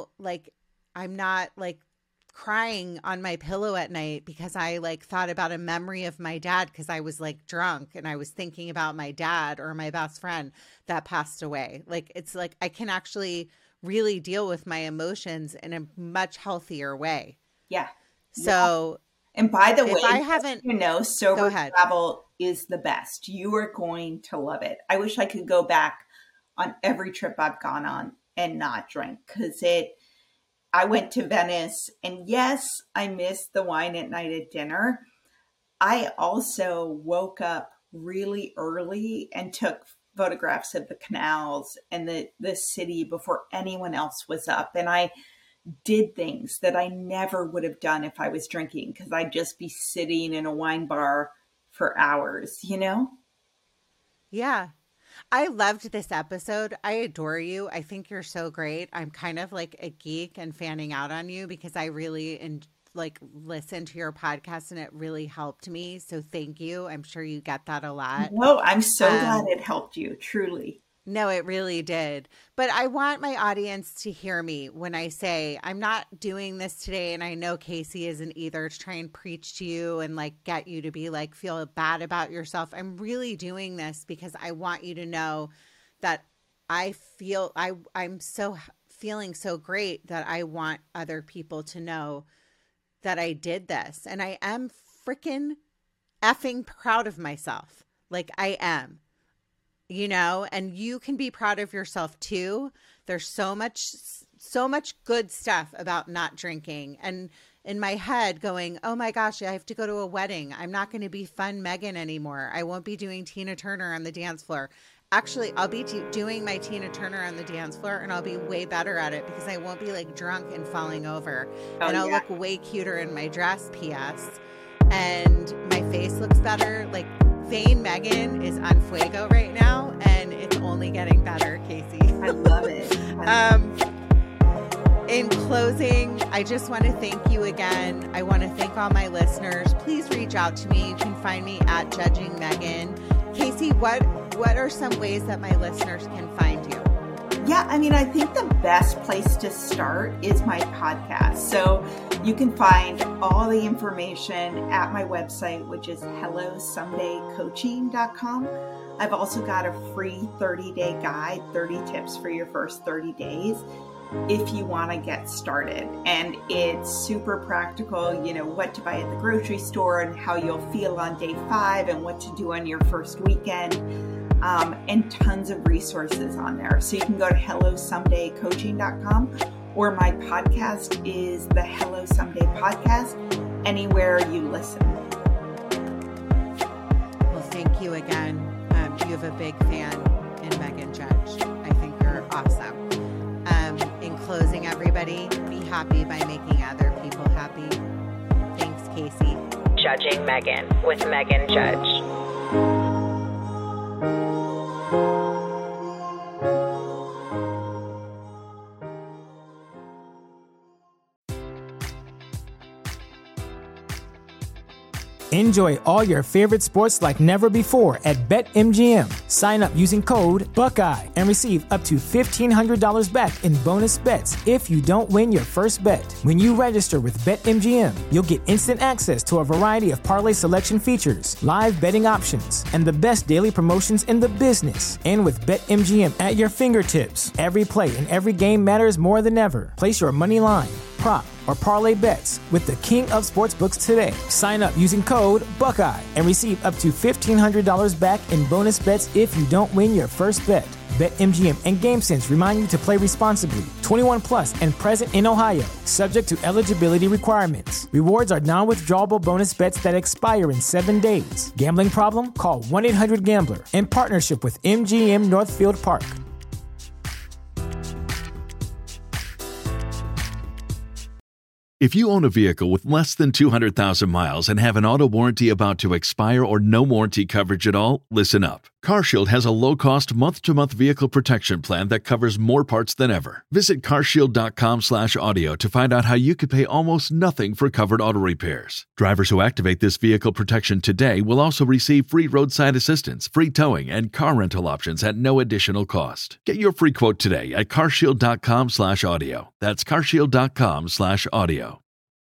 not like crying on my pillow at night because I like thought about a memory of my dad because I was like drunk and I was thinking about my dad or my best friend that passed away. Like, it's like I can actually really deal with my emotions in a much healthier way. Yeah. So, and by the way, I haven't, sober travel is the best. You are going to love it. I wish I could go back on every trip I've gone on and not drink because I went to Venice, and yes, I missed the wine at night at dinner. I also woke up really early and took photographs of the canals and the city before anyone else was up. And I did things that I never would have done if I was drinking because I'd just be sitting in a wine bar for hours, Yeah. I loved this episode. I adore you. I think you're so great. I'm kind of like a geek and fanning out on you because I really listened to your podcast and it really helped me. So thank you. I'm sure you get that a lot. No, I'm so glad it helped you. Truly. No, it really did. But I want my audience to hear me when I say I'm not doing this today. And I know Casey isn't either, to try and preach to you and like get you to be like, feel bad about yourself. I'm really doing this because I want you to know that I feel I'm so feeling so great that I want other people to know that I did this. And I am freaking effing proud of myself. Like I am. And you can be proud of yourself too. There's so much good stuff about not drinking. And in my head going, oh my gosh, I have to go to a wedding. I'm not going to be fun Megan anymore. I won't be doing Tina Turner on the dance floor. Actually, I'll be doing my Tina Turner on the dance floor and I'll be way better at it because I won't be like drunk and falling over. And I'll look way cuter in my dress, PS. And my face looks better. Like, Vain Megan is on fuego right now, and it's only getting better, Casey. I love it. In closing, I just want to thank you again. I want to thank all my listeners. Please reach out to me. You can find me at Judging Megan. Casey, what are some ways that my listeners can find you? Yeah, I think the best place to start is my podcast. So you can find all the information at my website, which is hellosomedaycoaching.com. I've also got a free 30-day guide, 30 tips for your first 30 days. if you want to get started. And it's super practical, what to buy at the grocery store and how you'll feel on day 5 and what to do on your first weekend, and tons of resources on there. So you can go to hellosomedaycoaching.com, or my podcast is the Hello Someday Podcast, anywhere you listen. Well, thank you again. You have a big fan in Megan Judge. I think you're awesome. In closing, everybody, be happy by making other people happy. Thanks, Casey. Judging Megan with Megan Judge. Enjoy all your favorite sports like never before at BetMGM. Sign up using code Buckeye and receive up to $1,500 back in bonus bets if you don't win your first bet. When you register with BetMGM, you'll get instant access to a variety of parlay selection features, live betting options, and the best daily promotions in the business. And with BetMGM at your fingertips, every play and every game matters more than ever. Place your money line, prop, or parlay bets with the king of sportsbooks today. Sign up using code Buckeye and receive up to $1,500 back in bonus bets if you don't win your first bet. BetMGM and GameSense remind you to play responsibly. 21 plus and present in Ohio, subject to eligibility requirements. Rewards are non-withdrawable bonus bets that expire in 7 days. Gambling problem? Call 1-800-GAMBLER. In partnership with MGM Northfield Park. If you own a vehicle with less than 200,000 miles and have an auto warranty about to expire or no warranty coverage at all, listen up. CarShield has a low-cost month-to-month vehicle protection plan that covers more parts than ever. Visit carshield.com/audio to find out how you could pay almost nothing for covered auto repairs. Drivers who activate this vehicle protection today will also receive free roadside assistance, free towing, and car rental options at no additional cost. Get your free quote today at carshield.com/audio. That's carshield.com/audio.